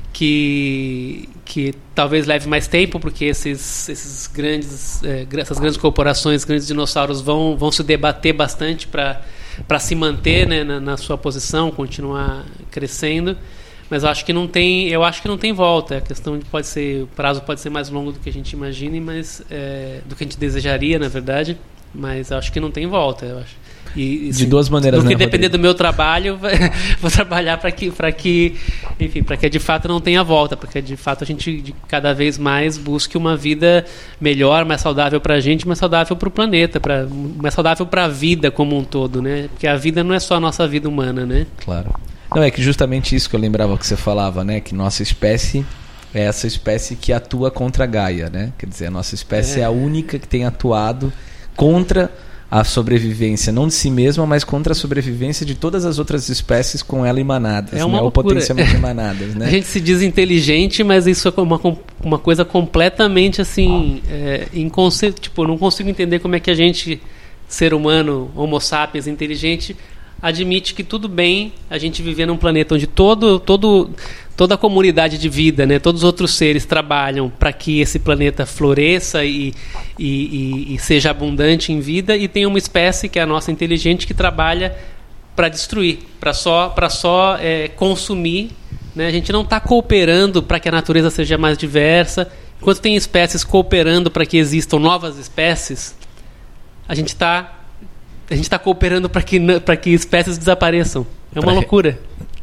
talvez leve mais tempo, porque essas grandes corporações, grandes dinossauros vão se debater bastante para se manter, né, na sua posição, continuar crescendo. Mas eu acho que não tem volta. A questão o prazo pode ser mais longo do que a gente imagine, mas do que a gente desejaria, na verdade. Mas eu acho que não tem volta. Eu acho. De duas maneiras, do que né, depender Rodrigo? do meu trabalho, vou trabalhar para que de fato não tenha volta, porque de fato a gente cada vez mais busque uma vida melhor, mais saudável para a gente, mais saudável para o planeta, mais saudável para a vida como um todo, né? Porque a vida não é só a nossa vida humana, né? Claro. Não, é que justamente isso que eu lembrava que você falava, né? Que nossa espécie é essa espécie que atua contra a Gaia, né? Quer dizer, a nossa espécie é a única que tem atuado contra a sobrevivência, não de si mesma, mas contra a sobrevivência de todas as outras espéécies com ela emanadas, é uma né? Ou potencialmente emanadas, né? A gente se diz inteligente, mas isso é uma coisa completamente assim, tipo, não consigo entender como é que a gente, ser humano, homo sapiens, inteligente, admite que tudo bem a gente viver num planeta onde toda a comunidade de vida, né, todos os outros seres trabalham para que esse planeta floresça e seja abundante em vida, e tem uma espécie que é a nossa inteligente que trabalha para destruir, para só consumir, né? A gente não está cooperando para que a natureza seja mais diversa. Enquanto tem espécies cooperando para que existam novas espécies, a gente está cooperando para que espécies desapareçam. É uma loucura.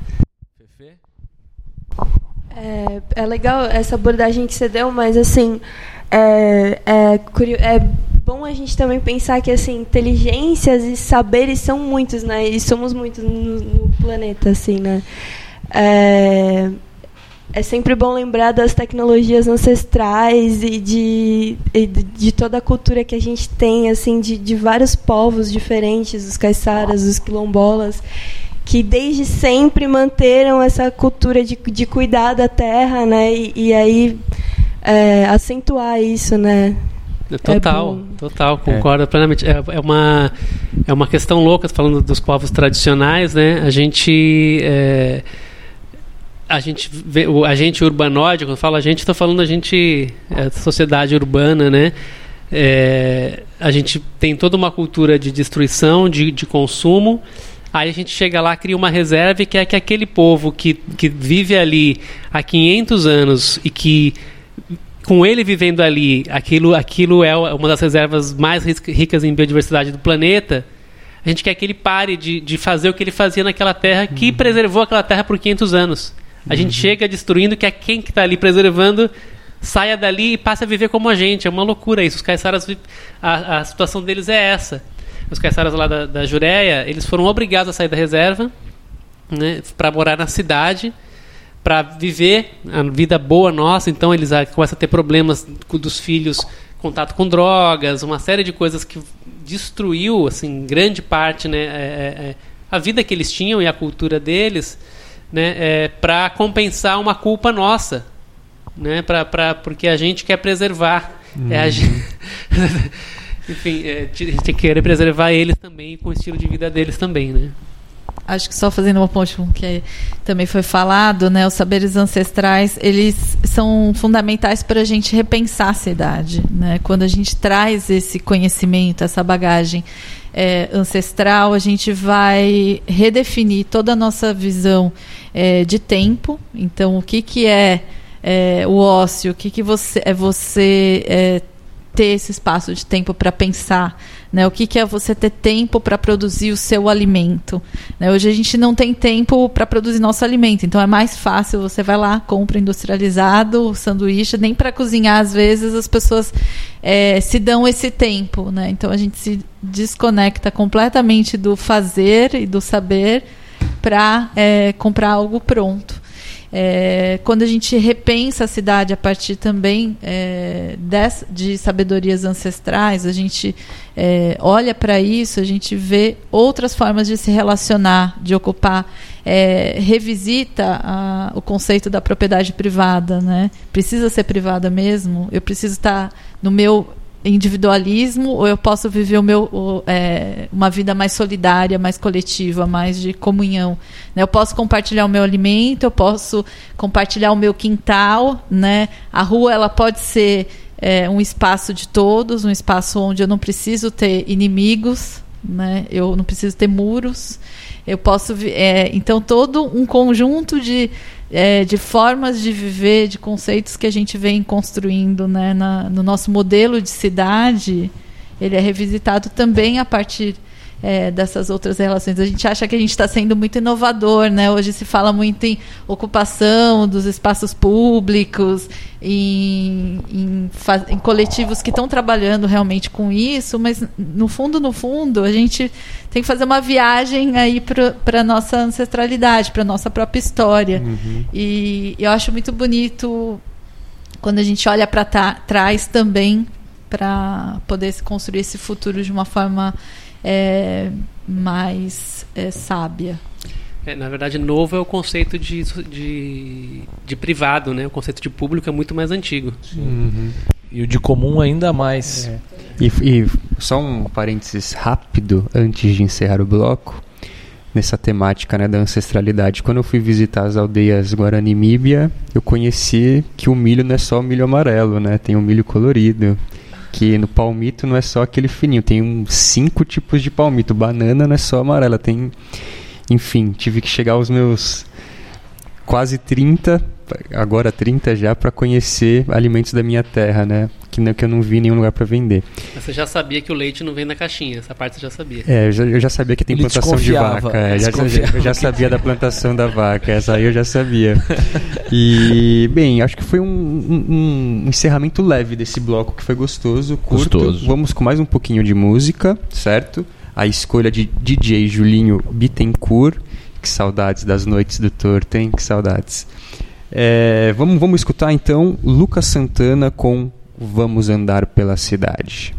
É legal essa abordagem que você deu, mas assim é bom a gente também pensar que assim, inteligências e saberes são muitos, né? E somos muitos no planeta, assim, né? É sempre bom lembrar das tecnologias ancestrais e de toda a cultura que a gente tem, assim, de vários povos diferentes, os caiçaras, os quilombolas, que desde sempre manteram essa cultura de cuidar da terra, né? E aí acentuar isso, né? Total, concordo plenamente. É uma questão louca, falando dos povos tradicionais, né? A gente vê o agente urbanoide. Quando eu falo a gente, estou falando a gente, sociedade urbana, né? A gente tem toda uma cultura de destruição, de consumo. Aí a gente chega lá, cria uma reserva, que é que aquele povo que vive ali há 500 anos e que, com ele vivendo ali, aquilo é uma das reservas mais ricas em biodiversidade do planeta. A gente quer que ele pare de fazer o que ele fazia naquela terra, que preservou aquela terra por 500 anos. A gente chega destruindo, que é quem que está ali preservando saia dali e passe a viver como a gente. É uma loucura isso. Os caiçaras, a situação deles é essa. Os caiçaras lá da Jureia, eles foram obrigados a sair da reserva, né, para morar na cidade, para viver a vida boa nossa. Então eles começam a ter problemas dos filhos, contato com drogas, uma série de coisas que destruiu, assim, grande parte, né, a vida que eles tinham e a cultura deles, né, para compensar uma culpa nossa, né, porque a gente quer preservar. Enfim, a gente quer preservar eles também, com o estilo de vida deles também, né? Acho que só fazendo uma ponte com o que também foi falado, né? Os saberes ancestrais, eles são fundamentais para a gente repensar a cidade, né? Quando a gente traz esse conhecimento, essa bagagem ancestral, a gente vai redefinir toda a nossa visão de tempo. Então, o que é o ócio? O que você ter esse espaço de tempo para pensar, né? O que é você ter tempo para produzir o seu alimento, né? Hoje a gente não tem tempo para produzir nosso alimento, então é mais fácil, você vai lá, compra industrializado, sanduíche, nem para cozinhar às vezes as pessoas se dão esse tempo, né? Então a gente se desconecta completamente do fazer e do saber para comprar algo pronto. Quando a gente repensa a cidade a partir também de sabedorias ancestrais, a gente olha para isso, a gente vê outras formas de se relacionar, de ocupar, revisita o conceito da propriedade privada, né? Precisa ser privada mesmo? Eu preciso estar no meu individualismo, ou eu posso viver uma vida mais solidária, mais coletiva, mais de comunhão, né? Eu posso compartilhar o meu alimento, eu posso compartilhar o meu quintal, né? A rua, ela pode ser um espaço de todos, um espaço onde eu não preciso ter inimigos, né? Eu não preciso ter muros, eu posso então todo um conjunto de formas de viver, de conceitos que a gente vem construindo, né, no nosso modelo de cidade, ele é revisitado também a partir dessas outras relações. A gente acha que a gente está sendo muito inovador, né? Hoje se fala muito em ocupação dos espaços públicos, em coletivos que estão trabalhando realmente com isso, mas no fundo, a gente tem que fazer uma viagem aí para a nossa ancestralidade, para a nossa própria história. Uhum. E eu acho muito bonito quando a gente olha para trás também, para poder construir esse futuro de uma forma mais sábia. Na verdade, novo é o conceito de privado, né? O conceito de público é muito mais antigo. Uhum. E o de comum ainda mais. E só um parênteses rápido antes de encerrar o bloco, nessa temática, né, da ancestralidade. Quando eu fui visitar as aldeias Guarani-Míbia, eu conheci que o milho não é só o milho amarelo, né? Tem o milho colorido. Que no palmito não é só aquele fininho, tem 5 tipos de palmito. Banana não é só amarela, tem... Enfim, tive que chegar aos meus quase 30, agora 30 já, para conhecer alimentos da minha terra, né? Que eu não vi em nenhum lugar para vender. Você já sabia que o leite não vem na caixinha, essa parte você já sabia. Eu já sabia que tem plantação de vaca. Eu já sabia da plantação da vaca, essa aí eu já sabia. E, bem, acho que foi um encerramento leve desse bloco, que foi gostoso, curto. Gostoso. Vamos com mais um pouquinho de música, certo? A escolha de DJ Julinho Bittencourt. Que saudades das noites do Torto, hein? Que saudades. Vamos escutar então Lucas Santana com Vamos Andar pela Cidade.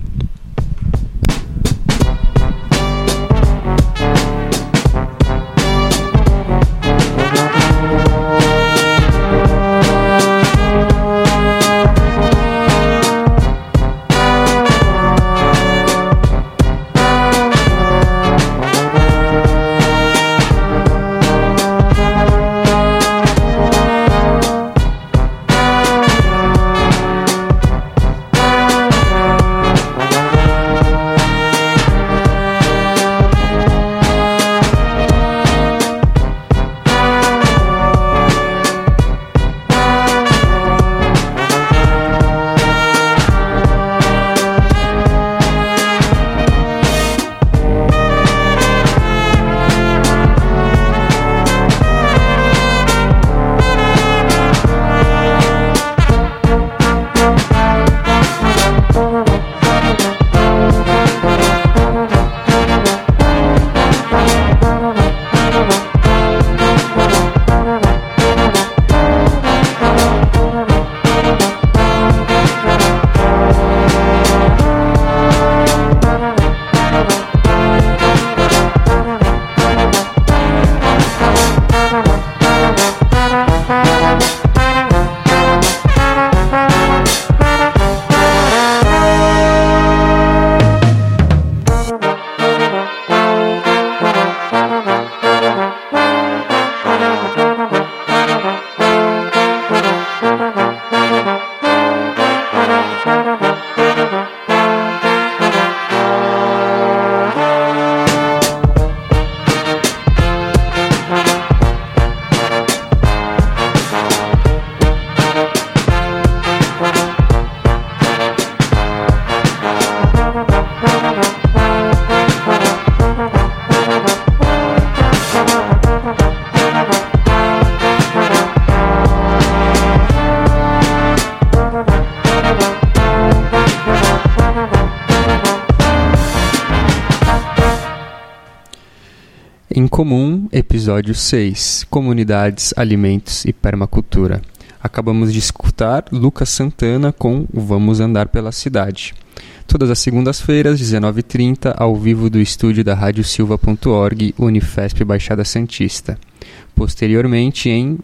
Em Comum, episódio 6, Comunidades, Alimentos e Permacultura. Acabamos de escutar Lucas Santana com Vamos Andar pela Cidade. Todas as segundas-feiras, 19h30, ao vivo do estúdio da radiosilva.org, Unifesp Baixada Santista. Posteriormente em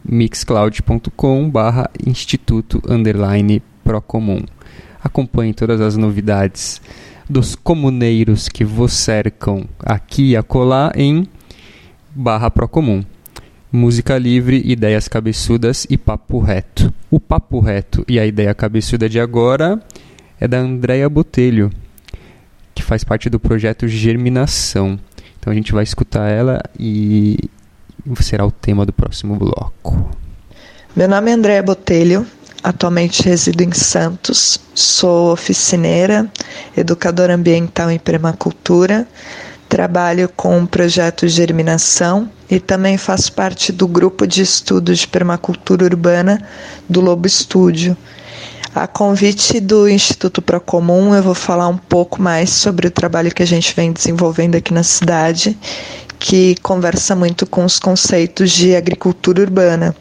mixcloud.com/instituto_procomum. Acompanhe todas as novidades dos comuneiros que vos cercam aqui e acolá em /procomum. Música livre, ideias cabeçudas e papo reto. O papo reto e a ideia cabeçuda de agora é da Andréia Botelho, que faz parte do projeto Germinação. Então a gente vai escutar ela e será o tema do próximo bloco. Meu nome é Andréia Botelho, atualmente resido em Santos, sou oficineira, educadora ambiental em permacultura, trabalho com o projeto Germinação e também faço parte do grupo de estudos de permacultura urbana do Lobo Estúdio. A convite do Instituto Procomum, eu vou falar um pouco mais sobre o trabalho que a gente vem desenvolvendo aqui na cidade, que conversa muito com os conceitos de agricultura urbana.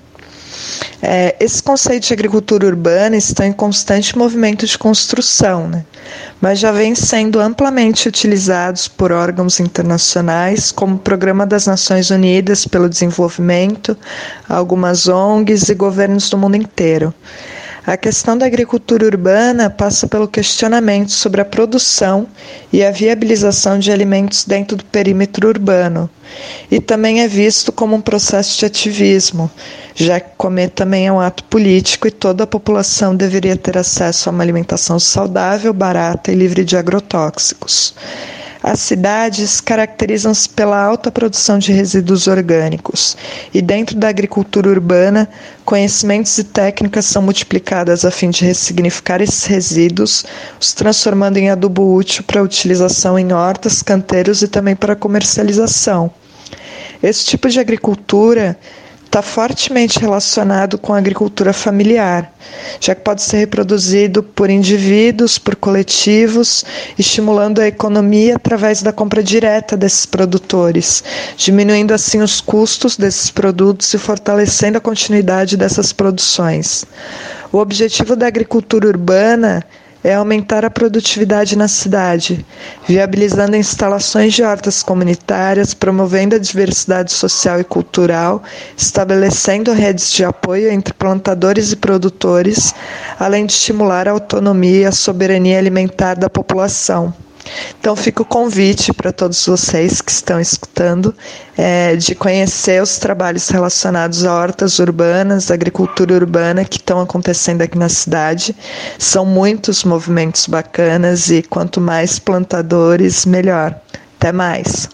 Esses conceitos de agricultura urbana estão em constante movimento de construção, né? Mas já vêm sendo amplamente utilizados por órgãos internacionais, como o Programa das Nações Unidas pelo Desenvolvimento, algumas ONGs e governos do mundo inteiro. A questão da agricultura urbana passa pelo questionamento sobre a produção e a viabilização de alimentos dentro do perímetro urbano. E também é visto como um processo de ativismo, já que comer também é um ato político e toda a população deveria ter acesso a uma alimentação saudável, barata e livre de agrotóxicos. As cidades caracterizam-se pela alta produção de resíduos orgânicos e dentro da agricultura urbana, conhecimentos e técnicas são multiplicadas a fim de ressignificar esses resíduos, os transformando em adubo útil para utilização em hortas, canteiros e também para comercialização. Esse tipo de agricultura está fortemente relacionado com a agricultura familiar, já que pode ser reproduzido por indivíduos, por coletivos, estimulando a economia através da compra direta desses produtores, diminuindo assim os custos desses produtos e fortalecendo a continuidade dessas produções. O objetivo da agricultura urbana é aumentar a produtividade na cidade, viabilizando instalações de hortas comunitárias, promovendo a diversidade social e cultural, estabelecendo redes de apoio entre plantadores e produtores, além de estimular a autonomia e a soberania alimentar da população. Então fica o convite para todos vocês que estão escutando de conhecer os trabalhos relacionados a hortas urbanas, agricultura urbana que estão acontecendo aqui na cidade. São muitos movimentos bacanas e quanto mais plantadores, melhor. Até mais.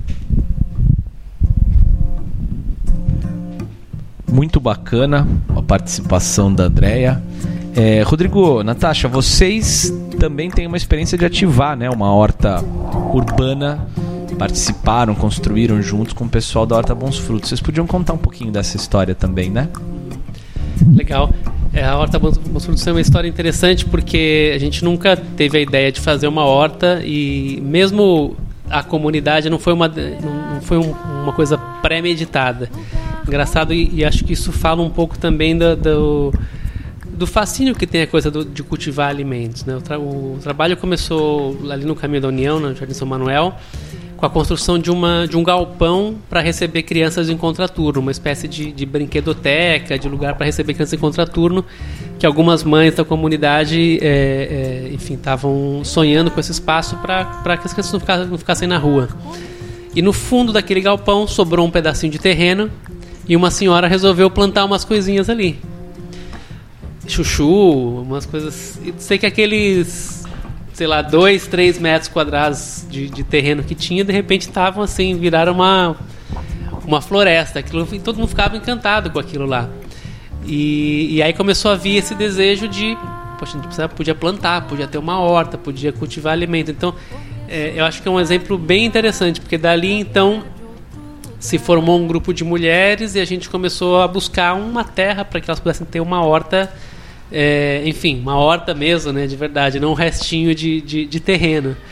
Muito bacana a participação da Andréia. Rodrigo, Natasha, vocês também têm uma experiência de ativar, né, uma horta urbana, participaram, construíram juntos com o pessoal da Horta Bons Frutos. Vocês podiam contar um pouquinho dessa história também, né? Legal. A Horta Bons Frutos é uma história interessante porque a gente nunca teve a ideia de fazer uma horta e mesmo a comunidade não foi uma coisa pré-meditada. Engraçado, e acho que isso fala um pouco também do fascínio que tem a coisa de cultivar alimentos, né? O trabalho começou ali no Caminho da União, no Jardim São Manuel, com a construção de um galpão para receber crianças em contraturno, uma espécie de brinquedoteca, de lugar para receber crianças em contraturno, que algumas mães da comunidade estavam sonhando com esse espaço para que as crianças não ficassem na rua. E no fundo daquele galpão sobrou um pedacinho de terreno e uma senhora resolveu plantar umas coisinhas ali. Chuchu, umas coisas. Sei que aqueles, 2, 3 metros quadrados de terreno que tinha, de repente estavam assim, viraram uma floresta. E todo mundo ficava encantado com aquilo lá. E aí começou a vir esse desejo de, poxa, a gente podia plantar, podia ter uma horta, podia cultivar alimento. Então, eu acho que é um exemplo bem interessante, porque dali então se formou um grupo de mulheres e a gente começou a buscar uma terra para que elas pudessem ter uma horta. Uma horta mesmo, né, de verdade, não um restinho de terreno.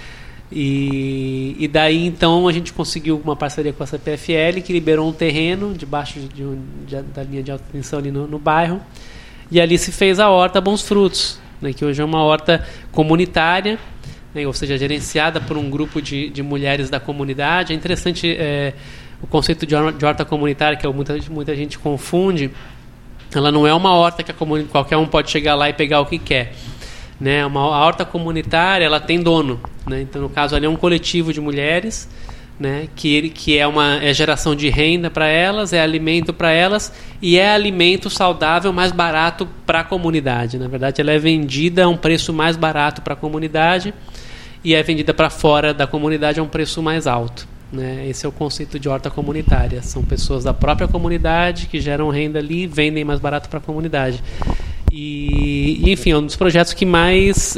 E daí então a gente conseguiu uma parceria com a CPFL, que liberou um terreno debaixo da linha de alta tensão ali no bairro, e ali se fez a horta Bons Frutos, né, que hoje é uma horta comunitária, né, ou seja, gerenciada por um grupo de mulheres da comunidade. É interessante o conceito de horta comunitária, que muita gente confunde. Ela não é uma horta que qualquer um pode chegar lá e pegar o que quer, né? A horta comunitária, ela tem dono, né? Então, no caso ali é um coletivo de mulheres, né? Que é geração de renda para elas, é alimento para elas e é alimento saudável mais barato para a comunidade. Na verdade, ela é vendida a um preço mais barato para a comunidade e é vendida para fora da comunidade a um preço mais alto, né? Esse é o conceito de horta comunitária. São pessoas da própria comunidade que geram renda ali e vendem mais barato para a comunidade. E enfim, é um dos projetos que mais,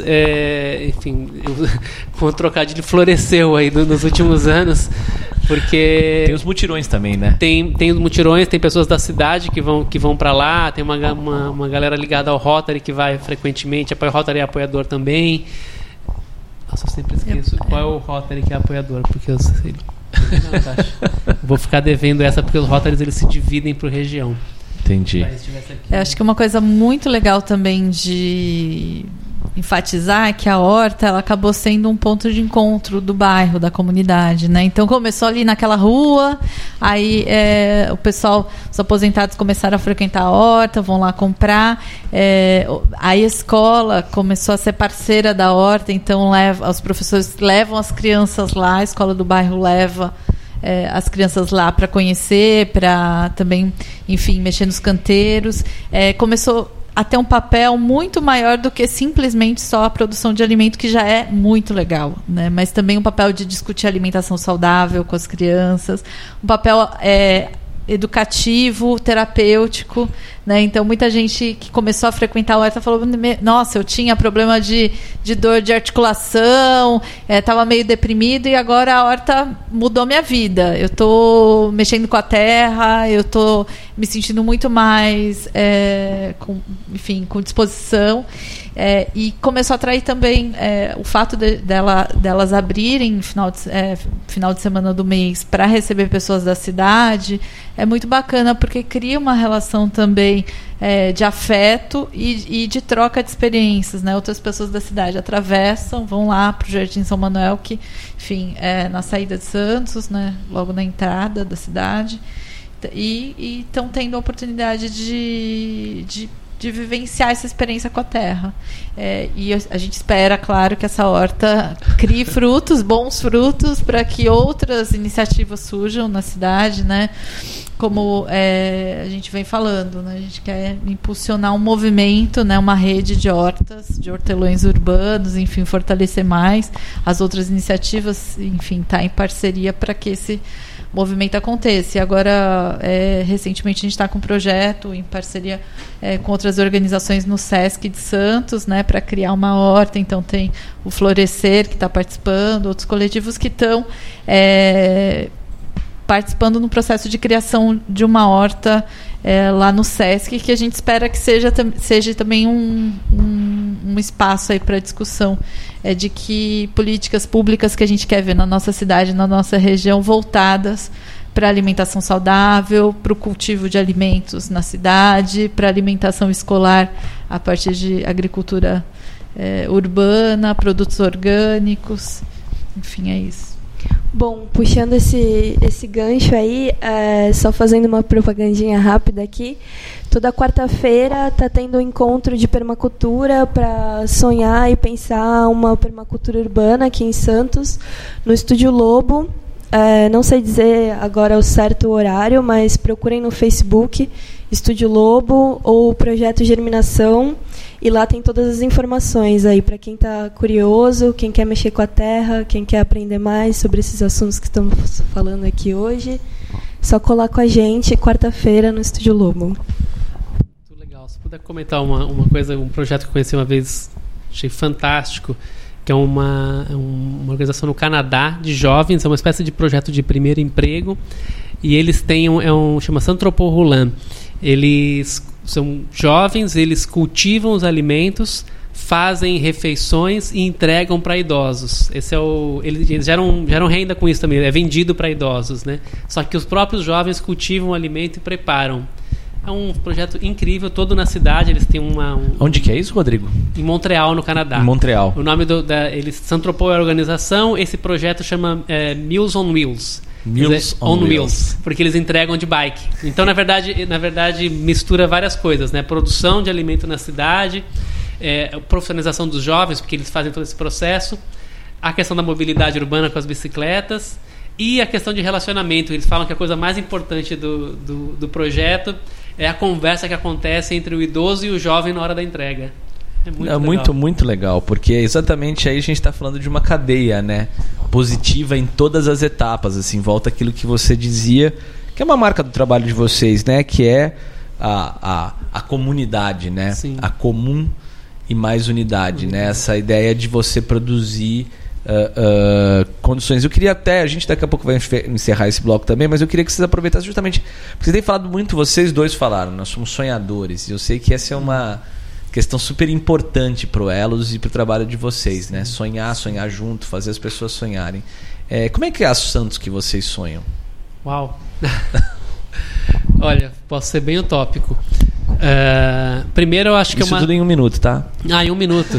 com o trocadilho, floresceu aí nos últimos anos, porque tem os mutirões também, né? Tem os mutirões, tem pessoas da cidade que vão para lá, tem uma galera ligada ao Rotary que vai frequentemente. O Rotary é apoiador também. Nossa, eu sempre esqueço qual é o Rotary que é apoiador, porque eu sei. Vou ficar devendo essa, porque os Rotarys eles se dividem por região. Entendi. Eu acho que uma coisa muito legal também de enfatizar é que a horta ela acabou sendo um ponto de encontro do bairro, da comunidade, né? Então começou ali naquela rua, aí o pessoal, os aposentados começaram a frequentar a horta, vão lá comprar, aí a escola começou a ser parceira da horta, então os professores levam as crianças lá, a escola do bairro leva as crianças lá para conhecer, para também, enfim, mexer nos canteiros. Começou a ter um papel muito maior do que simplesmente só a produção de alimento, que já é muito legal, né? Mas também um papel de discutir alimentação saudável com as crianças, um papel educativo, terapêutico, né? Então muita gente que começou a frequentar a horta falou: nossa, eu tinha problema de dor de articulação, estava meio deprimido e agora a horta mudou minha vida, eu estou mexendo com a terra, eu estou me sentindo muito mais com disposição, e começou a atrair também o fato delas abrirem final de semana do mês para receber pessoas da cidade. É muito bacana porque cria uma relação também de afeto e de troca de experiências, né? Outras pessoas da cidade atravessam, vão lá para o Jardim São Manuel, que, enfim, na saída de Santos, né? Logo na entrada da cidade, e estão tendo a oportunidade de vivenciar essa experiência com a terra. E a gente espera, claro, que essa horta crie bons frutos, para que outras iniciativas surjam na cidade, né? Como a gente vem falando, né? A gente quer impulsionar um movimento, né? Uma rede de hortas, de hortelões urbanos, enfim, fortalecer mais as outras iniciativas, enfim, tá em parceria para que esse movimento aconteça. E agora, recentemente, a gente está com um projeto em parceria com outras organizações no SESC de Santos, né, para criar uma horta. Então tem o Florescer, que está participando, outros coletivos que estão participando no processo de criação de uma horta lá no SESC, que a gente espera que seja também um espaço aí para discussão de que políticas públicas que a gente quer ver na nossa cidade, na nossa região, voltadas para a alimentação saudável, para o cultivo de alimentos na cidade, para a alimentação escolar a partir de agricultura urbana, produtos orgânicos, enfim, é isso. Bom, puxando esse gancho aí, só fazendo uma propagandinha rápida aqui, toda quarta-feira está tendo um encontro de permacultura para sonhar e pensar uma permacultura urbana aqui em Santos, no Estúdio Lobo. Não sei dizer agora o certo horário, mas procurem no Facebook Estúdio Lobo ou Projeto Germinação, e lá tem todas as informações aí para quem está curioso, quem quer mexer com a terra, quem quer aprender mais sobre esses assuntos que estamos falando aqui hoje. Só colar com a gente quarta-feira no Estúdio Lobo. Muito legal. Se puder comentar uma coisa, um projeto que eu conheci uma vez, achei fantástico, que é uma organização no Canadá de jovens, é uma espécie de projeto de primeiro emprego, e eles têm chama Saint-Tropez Roulant. Eles são jovens, eles cultivam os alimentos fazem refeições e entregam para idosos. Eles geram renda com isso também, é vendido para idosos, né? Só que os próprios jovens cultivam o alimento e preparam. É um projeto incrível, todo na cidade. Eles têm Onde que é isso, Rodrigo? Em Montreal, no Canadá. Em Montreal. O nome Saint-Tropez é a organização. Esse projeto chama Meals on Wheels. Meals on Wheels. Porque eles entregam de bike. Então, na verdade, mistura várias coisas, né? Produção de alimento na cidade, profissionalização dos jovens, porque eles fazem todo esse processo, a questão da mobilidade urbana com as bicicletas e a questão de relacionamento. Eles falam que a coisa mais importante do projeto é a conversa que acontece entre o idoso e o jovem na hora da entrega. Muito legal, porque exatamente aí a gente está falando de uma cadeia, né, positiva em todas as etapas, assim, volta aquilo que você dizia, que é uma marca do trabalho de vocês, né, que é a comunidade, né, Sim. a comum e mais unidade, né, essa ideia de você produzir condições. Eu queria a gente daqui a pouco vai encerrar esse bloco também, mas eu queria que vocês aproveitassem justamente, porque vocês têm falado muito, vocês dois falaram, nós somos sonhadores, e eu sei que essa é uma questão super importante pro Elos e pro trabalho de vocês, né? Sonhar junto, fazer as pessoas sonharem. Como é que é a Santos que vocês sonham? Uau! Olha, posso ser bem utópico. Primeiro eu acho que isso tudo em 1 minuto, tá? Em 1 minuto.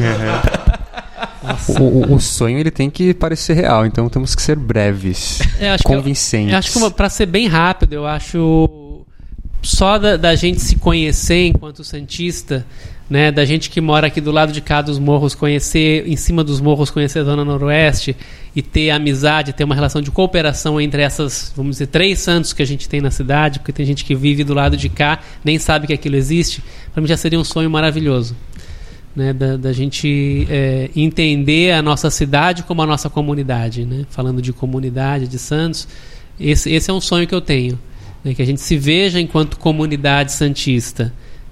O sonho ele tem que parecer real, então temos que ser breves, convincentes. Eu acho que para ser bem rápido, eu acho só da gente se conhecer enquanto santista, né, da gente que mora aqui do lado de cá dos morros, conhecer, em cima dos morros, conhecer a Zona Noroeste e ter amizade, ter uma relação de cooperação entre essas, vamos dizer, 3 santos que a gente tem na cidade, porque tem gente que vive do lado de cá, nem sabe que aquilo existe. Para mim já seria um sonho maravilhoso. Né, da gente entender a nossa cidade como a nossa comunidade, né? Falando de comunidade, de santos, esse é um sonho que eu tenho, né? Que a gente se veja enquanto comunidade santista,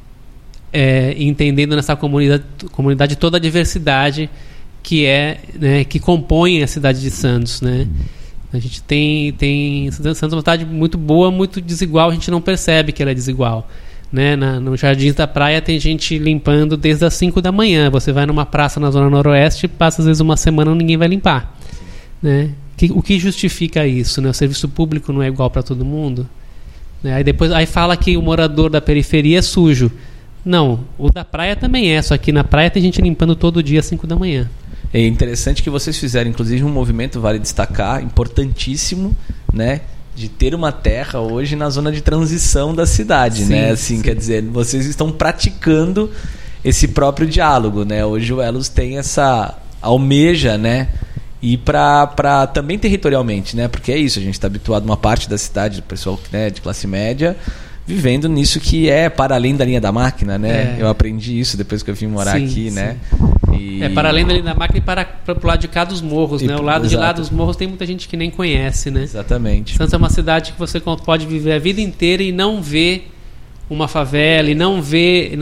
entendendo nessa comunidade toda a diversidade que né, que compõe a cidade de Santos, né? A gente tem Santos é uma cidade muito boa, muito desigual, a gente não percebe que ela é desigual. Né, no Jardins da Praia tem gente limpando desde as 5 da manhã. Você vai numa praça na Zona Noroeste, passa às vezes uma semana e ninguém vai limpar, né? O que justifica isso, né? O serviço público não é igual para todo mundo, né? Aí fala que o morador da periferia é sujo. Não, o da praia também é, só que na praia tem gente limpando todo dia às 5 da manhã. É interessante que vocês fizeram inclusive um movimento, vale destacar, importantíssimo, né, de ter uma terra hoje na zona de transição da cidade, sim, né? Assim, sim. Quer dizer, vocês estão praticando esse próprio diálogo, né? Hoje o Elos tem essa almeja, né? E para também territorialmente, né? Porque é isso, a gente está habituado a uma parte da cidade, do pessoal, né, de classe média, vivendo nisso que é para além da linha da máquina, né? Eu aprendi isso depois que eu vim morar aqui, sim. Né? Para além da linha da máquina e para o lado de cá dos morros, né? O lado de lá dos morros tem muita gente que nem conhece, né? Exatamente. Santos é uma cidade que você pode viver a vida inteira e não ver uma favela, e não ver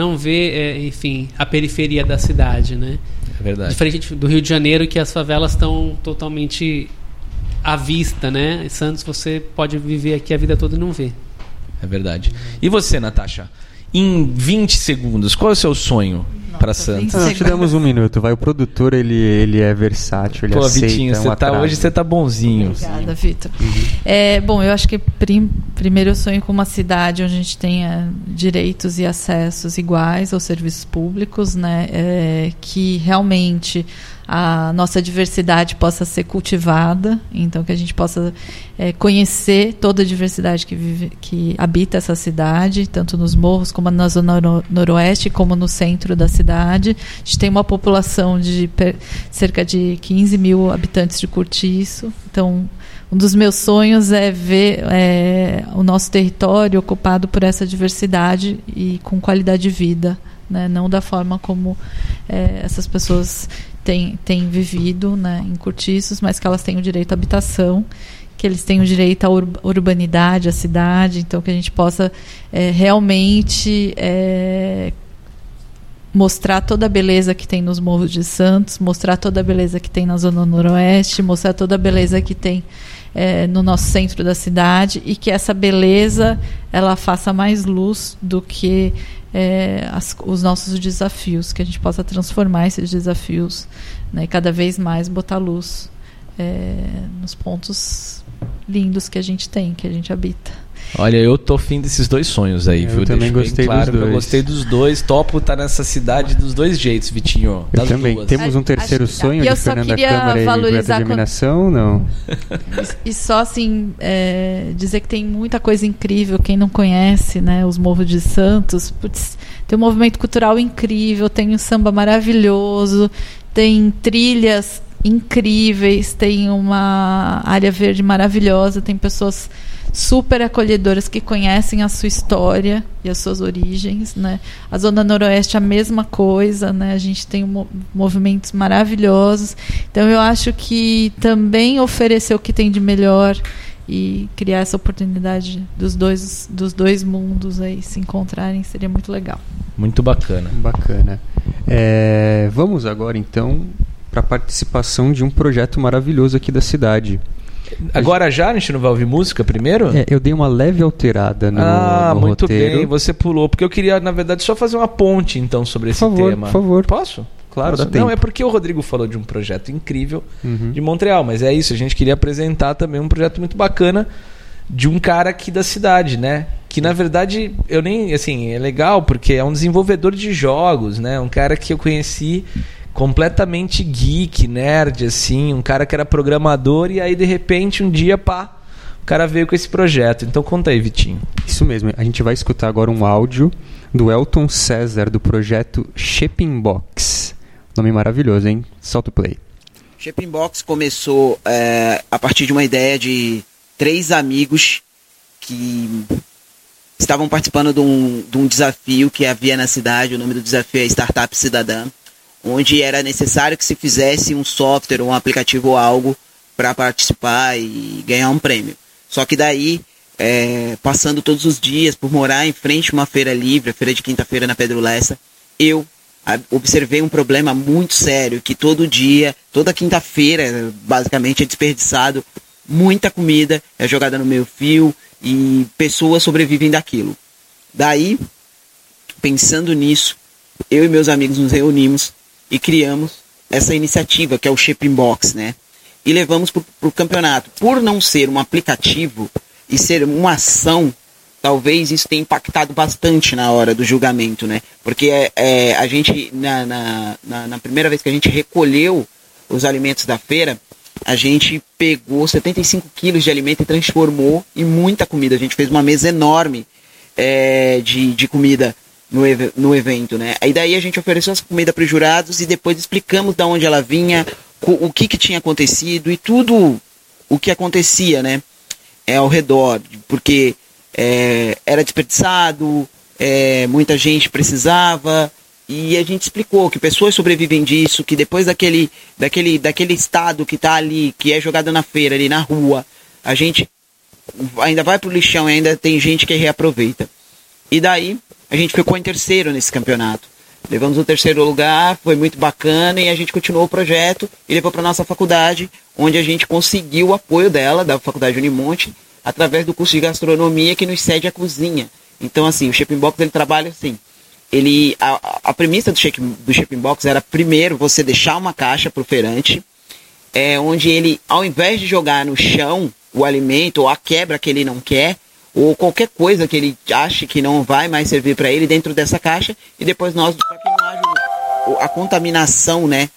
enfim, a periferia da cidade, né? É verdade. Diferente do Rio de Janeiro, que as favelas estão totalmente à vista, né? Em Santos você pode viver aqui a vida toda e não ver. É verdade. E você, Natasha? Em 20 segundos, qual é o seu sonho para Santos? Nós te damos 1 minuto. O produtor, ele é versátil, ele aceita. Vitinho, hoje você tá bonzinho. Obrigada, Vitor. Bom, eu acho que primeiro eu sonho com uma cidade onde a gente tenha direitos e acessos iguais aos serviços públicos, né? Que realmente a nossa diversidade possa ser cultivada, então que a gente possa conhecer toda a diversidade que habita essa cidade, tanto nos morros como na zona noroeste, como no centro da cidade. A gente tem uma população de cerca de 15 mil habitantes de Cortiço, então um dos meus sonhos é ver o nosso território ocupado por essa diversidade e com qualidade de vida, né? Não da forma como essas pessoas têm vivido, né, em Cortiços, mas que elas têm o direito à habitação, que eles têm o direito à urbanidade, à cidade, então que a gente possa realmente mostrar toda a beleza que tem nos morros de Santos, mostrar toda a beleza que tem na Zona Noroeste, mostrar toda a beleza que tem no nosso centro da cidade, e que essa beleza ela faça mais luz do que os nossos desafios, que a gente possa transformar esses desafios, né, e cada vez mais botar luz nos pontos lindos que a gente tem, que a gente habita. Olha, eu tô afim desses dois sonhos aí, viu? Eu também gostei dos dois. Eu gostei dos dois, topo estar nessa cidade dos dois jeitos, Vitinho. Eu também. Duas. Temos um terceiro sonho de Fernanda Câmara e Beata de Iluminação, não? E só assim, dizer que tem muita coisa incrível, quem não conhece, né, os Morros de Santos, putz, tem um movimento cultural incrível, tem um samba maravilhoso, tem trilhas incríveis, tem uma área verde maravilhosa, tem pessoas super acolhedoras que conhecem a sua história e as suas origens, né? A Zona Noroeste a mesma coisa, né? A gente tem movimentos maravilhosos. Então eu acho que também oferecer o que tem de melhor e criar essa oportunidade dos dois mundos aí se encontrarem seria muito legal. Muito bacana. Bacana. Vamos agora então para a participação de um projeto maravilhoso aqui da cidade. Agora já a gente não vai ouvir música primeiro? Eu dei uma leve alterada no muito roteiro. Bem, você pulou, porque eu queria, na verdade, só fazer uma ponte então sobre esse tema. Por favor. Posso? Claro, dá tempo. Não, é porque o Rodrigo falou de um projeto incrível de Montreal, mas é isso, a gente queria apresentar também um projeto muito bacana de um cara aqui da cidade, né? Que na verdade, eu nem, assim, é legal porque é um desenvolvedor de jogos, né? Um cara que eu conheci completamente geek, nerd, assim, um cara que era programador e aí de repente um dia, o cara veio com esse projeto. Então conta aí, Vitinho. Isso mesmo, a gente vai escutar agora um áudio do Elton César do projeto Shipping Box. Nome maravilhoso, hein? Solta o play. Shipping Box começou a partir de uma ideia de 3 amigos que estavam participando de um desafio que havia na cidade. O nome do desafio é Startup Cidadã, onde era necessário que se fizesse um software, um aplicativo ou algo para participar e ganhar um prêmio. Só que daí, passando todos os dias, por morar em frente a uma feira livre, a feira de quinta-feira na Pedro Lessa, eu observei um problema muito sério, que todo dia, toda quinta-feira, basicamente, é desperdiçado muita comida, é jogada no meio fio e pessoas sobrevivem daquilo. Daí, pensando nisso, eu e meus amigos nos reunimos e criamos essa iniciativa, que é o Shipping Box, né? E levamos para o campeonato. Por não ser um aplicativo e ser uma ação, talvez isso tenha impactado bastante na hora do julgamento, né? Porque a gente, na primeira vez que a gente recolheu os alimentos da feira, a gente pegou 75 quilos de alimento e transformou em muita comida. A gente fez uma mesa enorme de comida no evento, né? Aí daí a gente ofereceu essa comida para os jurados e depois explicamos de onde ela vinha, o que tinha acontecido e tudo o que acontecia, né? Ao redor, porque era desperdiçado, muita gente precisava, e a gente explicou que pessoas sobrevivem disso, que depois daquele estado que está ali, que é jogado na feira, ali na rua, a gente ainda vai pro lixão e ainda tem gente que reaproveita. E daí a gente ficou em terceiro nesse campeonato. Levamos o 3º lugar, foi muito bacana, e a gente continuou o projeto e levou para nossa faculdade, onde a gente conseguiu o apoio dela, da Faculdade Unimonte, através do curso de gastronomia que nos cede a cozinha. Então, assim, o Shipping Box, ele trabalha assim. A premissa do Shipping Box era, primeiro, você deixar uma caixa para o feirante, onde ele, ao invés de jogar no chão o alimento, ou a quebra que ele não quer, ou qualquer coisa que ele ache que não vai mais servir para ele, dentro dessa caixa, e depois nós, para que não haja a contaminação, né,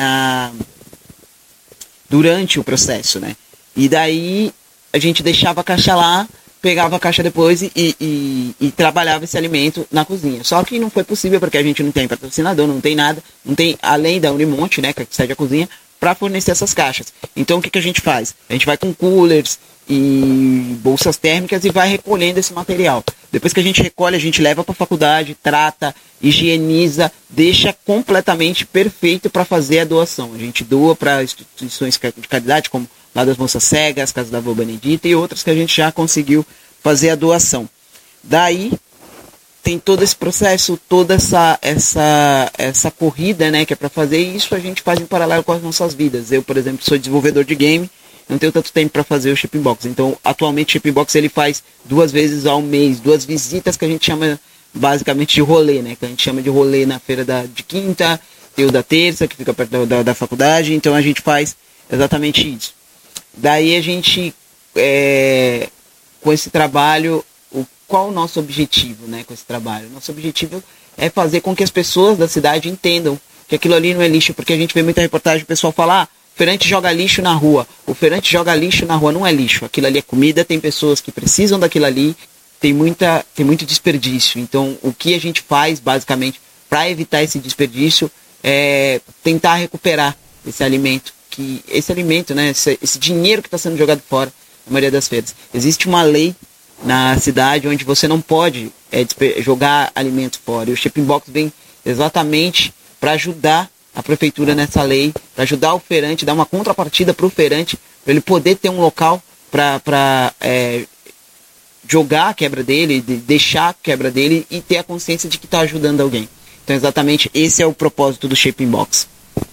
durante o processo, né. E daí a gente deixava a caixa lá, pegava a caixa depois e trabalhava esse alimento na cozinha. Só que não foi possível, porque a gente não tem patrocinador, não tem nada, não tem, além da Unimonte, né, que cede a cozinha, para fornecer essas caixas. Então o que a gente faz? A gente vai com coolers e bolsas térmicas e vai recolhendo esse material. Depois que a gente recolhe, a gente leva para a faculdade, trata, higieniza, deixa completamente perfeito para fazer a doação. A gente doa para instituições de caridade, como lá das Moças Cegas, Casa da Avó Benedita e outras que a gente já conseguiu fazer a doação. Daí tem todo esse processo, toda essa corrida, né, que é para fazer isso, a gente faz em paralelo com as nossas vidas. Eu, por exemplo, sou desenvolvedor de game, não tenho tanto tempo para fazer o Shipping Box. Então, atualmente o Shipping Box ele faz 2 vezes ao mês, 2 visitas que a gente chama basicamente de rolê, né? Que a gente chama de rolê na feira de quinta, tem o da terça, que fica perto da faculdade. Então a gente faz exatamente isso. Daí a gente, com esse trabalho, qual o nosso objetivo, né, com esse trabalho? Nosso objetivo é fazer com que as pessoas da cidade entendam que aquilo ali não é lixo, porque a gente vê muita reportagem, o pessoal fala, o feirante joga lixo na rua. O feirante joga lixo na rua, não é lixo. Aquilo ali é comida, tem pessoas que precisam daquilo ali, tem muito desperdício. Então, o que a gente faz, basicamente, para evitar esse desperdício, é tentar recuperar esse alimento, né, esse dinheiro que está sendo jogado fora na maioria das feiras. Existe uma lei na cidade onde você não pode jogar alimento fora. E o Shipping Box vem exatamente para ajudar a prefeitura nessa lei, para ajudar o feirante, dar uma contrapartida para o feirante, para ele poder ter um local para jogar a quebra dele, deixar a quebra dele e ter a consciência de que está ajudando alguém. Então, exatamente esse é o propósito do Shipping Box.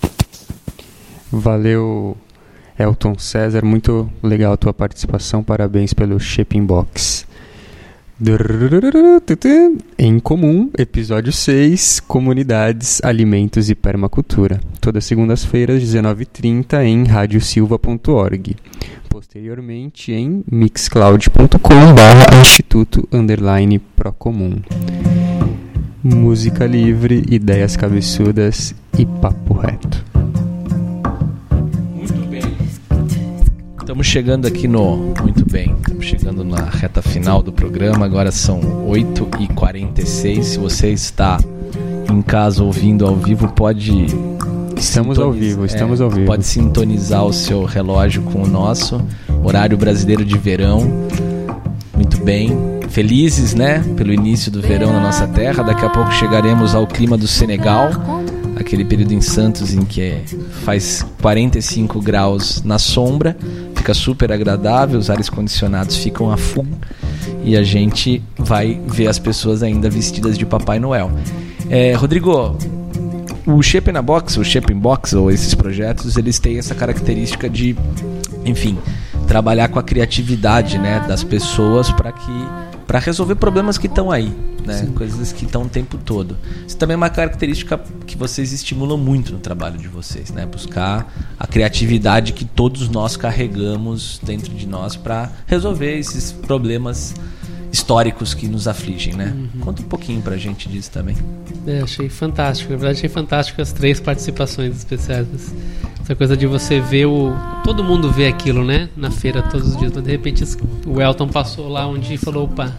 Valeu, Elton César, muito legal a tua participação, parabéns pelo Shipping Box. Em Comum, episódio 6, Comunidades, Alimentos e Permacultura. Todas segundas-feiras, 19h30, em radiosilva.org. Posteriormente, em mixcloud.com/instituto_procomum. Música livre, ideias cabeçudas e papo reto. Estamos chegando aqui estamos chegando na reta final do programa, agora são 8h46, se você está em casa ouvindo ao vivo, Estamos ao vivo. Pode sintonizar o seu relógio com o nosso horário brasileiro de verão. Muito bem, felizes, né, pelo início do verão na nossa terra. Daqui a pouco chegaremos ao clima do Senegal, aquele período em Santos em que faz 45 graus na sombra, fica super agradável, os ares condicionados ficam a full e a gente vai ver as pessoas ainda vestidas de Papai Noel. Rodrigo, o Shipping Box ou esses projetos, eles têm essa característica de, enfim, trabalhar com a criatividade, né, das pessoas para resolver problemas que estão aí, né? Coisas que estão o tempo todo. Isso também é uma característica que vocês estimulam muito no trabalho de vocês, né? Buscar a criatividade que todos nós carregamos dentro de nós para resolver esses problemas históricos que nos afligem, né? Conta um pouquinho pra gente disso também. Achei fantástico. Na verdade, achei fantástico as 3 participações especiais. Essa coisa de você ver todo mundo vê aquilo, né? Na feira todos os dias. Mas de repente o Elton passou lá um dia e falou, opa,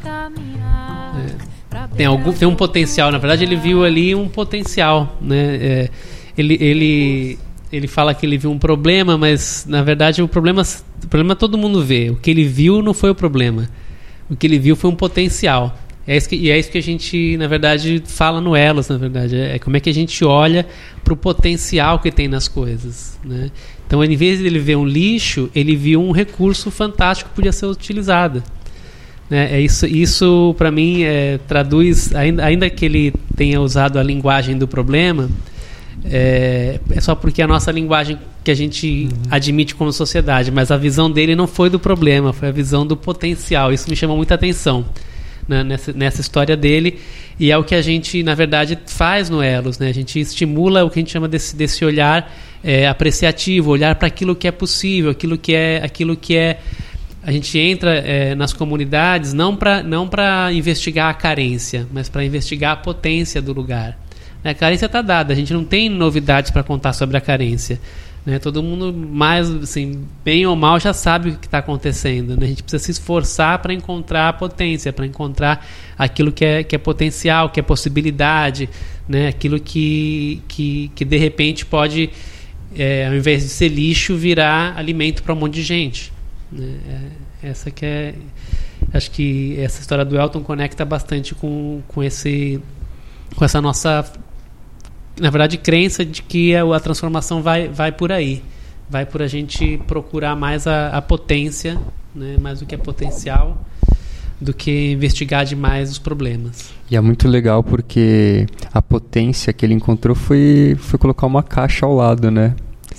tem um potencial. Na verdade, ele viu ali um potencial, né? Ele fala que ele viu um problema, mas na verdade o problema todo mundo vê. O que ele viu não foi o problema. O que ele viu foi um potencial. É isso que a gente, na verdade, fala no Elos, na verdade. É como é que a gente olha para o potencial que tem nas coisas, né? Então, em vez de ele ver um lixo, ele viu um recurso fantástico que podia ser utilizado, né? Isso para mim, traduz, ainda que ele tenha usado a linguagem do problema, é só porque é a nossa linguagem que a gente admite como sociedade, mas a visão dele não foi do problema, foi a visão do potencial. Isso me chamou muita atenção, né, nessa história dele, e é o que a gente, na verdade, faz no Elos, né? A gente estimula o que a gente chama desse olhar apreciativo, olhar para aquilo que é possível, aquilo que é. A gente entra nas comunidades não para investigar a carência, mas para investigar a potência do lugar. A carência está dada, a gente não tem novidades para contar sobre a carência, né? Todo mundo, mais assim, bem ou mal, já sabe o que está acontecendo, né? A gente precisa se esforçar para encontrar a potência, para encontrar aquilo que é potencial, que é possibilidade, né? Aquilo que de repente pode, ao invés de ser lixo, virar alimento para um monte de gente, né? Essa que é, acho que essa história do Elton conecta bastante com essa nossa, na verdade, crença de que a transformação vai por aí. Vai por a gente procurar mais a potência, né, mais do que é potencial, do que investigar demais os problemas. E é muito legal porque a potência que ele encontrou foi colocar uma caixa ao lado, né?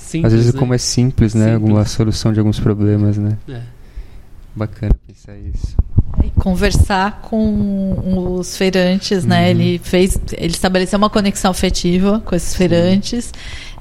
simples, às vezes né? como é simples, né? Simples. Alguma solução de alguns problemas, né? É. Bacana pensar isso. E conversar com os feirantes, né? Ele estabeleceu uma conexão afetiva com esses feirantes,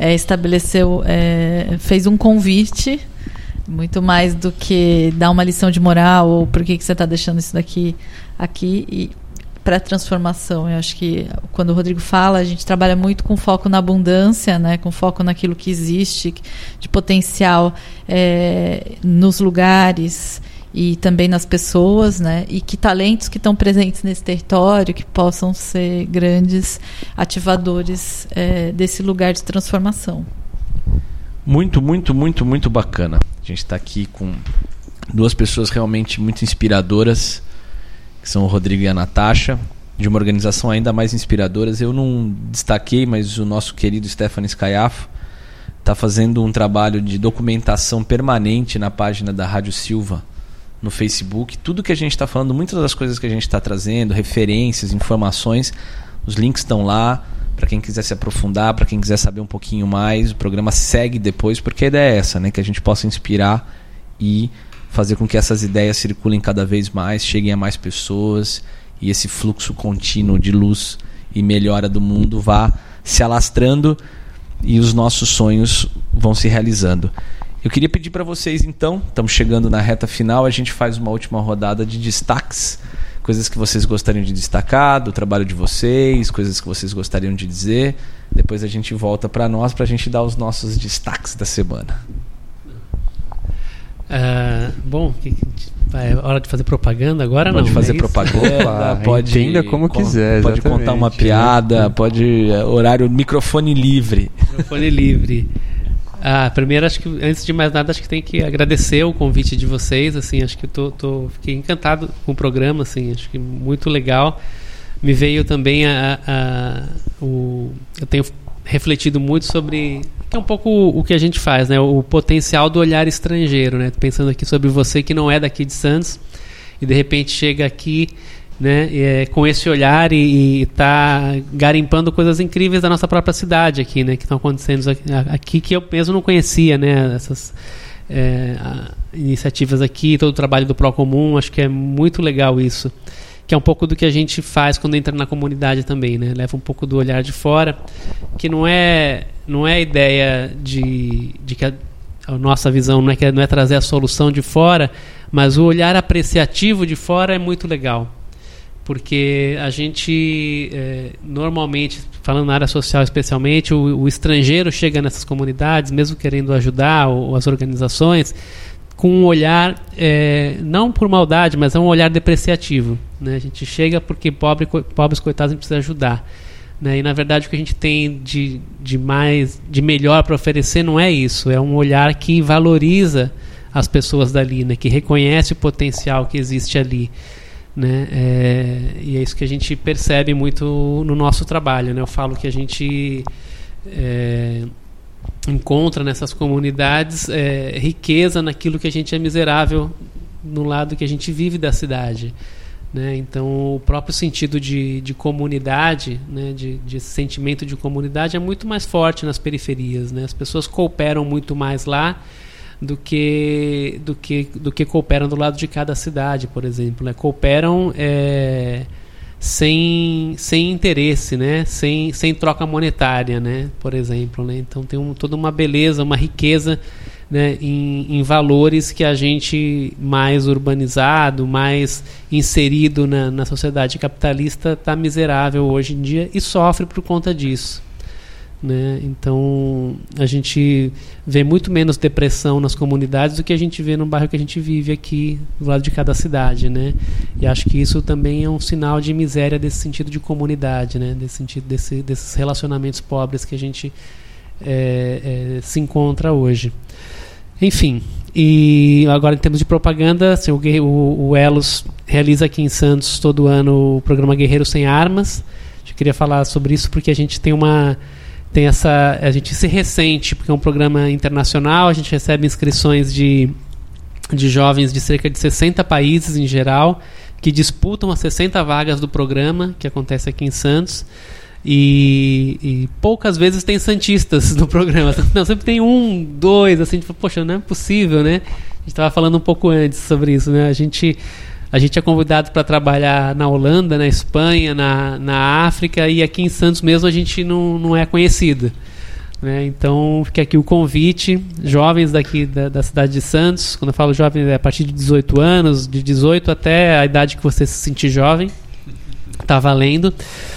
fez um convite, muito mais do que dar uma lição de moral ou por que você está deixando isso daqui aqui, e para transformação. Eu acho que quando o Rodrigo fala, a gente trabalha muito com foco na abundância, né? Com foco naquilo que existe de potencial nos lugares e também nas pessoas, né? E que talentos que estão presentes nesse território que possam ser grandes ativadores desse lugar de transformação. Muito, muito, muito, muito bacana. A gente está aqui com duas pessoas realmente muito inspiradoras, que são o Rodrigo e a Natasha, de uma organização ainda mais inspiradora. Eu não destaquei, mas o nosso querido Stephanie Scaiafo está fazendo um trabalho de documentação permanente na página da Rádio Silva, no Facebook. Tudo que a gente está falando, muitas das coisas que a gente está trazendo, referências, informações, os links estão lá para quem quiser se aprofundar, para quem quiser saber um pouquinho mais. O programa segue depois, porque a ideia é essa, né? Que a gente possa inspirar e fazer com que essas ideias circulem cada vez mais, cheguem a mais pessoas, e esse fluxo contínuo de luz e melhora do mundo vá se alastrando e os nossos sonhos vão se realizando. Eu queria pedir para vocês, então, estamos chegando na reta final, a gente faz uma última rodada de destaques, coisas que vocês gostariam de destacar do trabalho de vocês, coisas que vocês gostariam de dizer. Depois a gente volta para nós, para a gente dar os nossos destaques da semana. Bom, é hora de fazer propaganda agora? Pode não, fazer é isso? propaganda, pode entenda como quiser, pode contar uma piada, pode horário microfone livre. Microfone livre. Primeiro, acho que antes de mais nada, acho que tem que agradecer o convite de vocês. Assim, acho que fiquei encantado com o programa, assim, acho que muito legal. Me veio também eu tenho refletido muito sobre que é um pouco o que a gente faz, né? O potencial do olhar estrangeiro, né? Pensando aqui sobre você que não é daqui de Santos e de repente chega aqui, né? Com esse olhar e está garimpando coisas incríveis da nossa própria cidade aqui, né? Que estão acontecendo aqui que eu mesmo não conhecia, né? Essas iniciativas aqui, todo o trabalho do Procomum, acho que é muito legal isso. Que é um pouco do que a gente faz quando entra na comunidade também, né? Leva um pouco do olhar de fora, que não é a ideia de que a nossa visão não é trazer a solução de fora, mas o olhar apreciativo de fora é muito legal. Porque a gente, normalmente, falando na área social especialmente, o estrangeiro chega nessas comunidades, mesmo querendo ajudar ou as organizações, com um olhar, não por maldade, mas é um olhar depreciativo, né? A gente chega porque pobres coitados a gente precisa ajudar, né? E na verdade o que a gente tem de melhor para oferecer não é isso, é um olhar que valoriza as pessoas dali, né? Que reconhece o potencial que existe ali, né? E é isso que a gente percebe muito no nosso trabalho, né? Eu falo que a gente encontra nessas comunidades riqueza naquilo que a gente é miserável no lado que a gente vive da cidade, né? Então o próprio sentido de comunidade, né? de sentimento de comunidade é muito mais forte nas periferias, né? As pessoas cooperam muito mais lá do que cooperam do lado de cada cidade, por exemplo, né? Cooperam sem interesse, né? sem troca monetária, né? Por exemplo, né? Então tem toda uma beleza, uma riqueza, né? em valores que a gente mais urbanizado, mais inserido na sociedade capitalista está miserável hoje em dia e sofre por conta disso, né? Então a gente vê muito menos depressão nas comunidades do que a gente vê no bairro que a gente vive aqui do lado de cada cidade, né? E acho que isso também é um sinal de miséria desse sentido de comunidade, né? Desse sentido desses relacionamentos pobres que a gente se encontra hoje. Enfim, e agora em termos de propaganda, assim, o Elos realiza aqui em Santos todo ano o programa Guerreiro Sem Armas. Eu queria falar sobre isso porque a gente a gente se ressente, porque é um programa internacional, a gente recebe inscrições de jovens de cerca de 60 países em geral, que disputam as 60 vagas do programa, que acontece aqui em Santos. E poucas vezes tem santistas no programa. Não, sempre tem 1, 2, assim, tipo, poxa, não é possível, né? A gente estava falando um pouco antes sobre isso, né? A gente é convidado para trabalhar na Holanda, na Espanha, na África, e aqui em Santos mesmo a gente não é conhecido, né? Então fica aqui o convite, jovens daqui da cidade de Santos. Quando eu falo jovens, é a partir de 18 anos, de 18 até a idade que você se sentir jovem, tá valendo.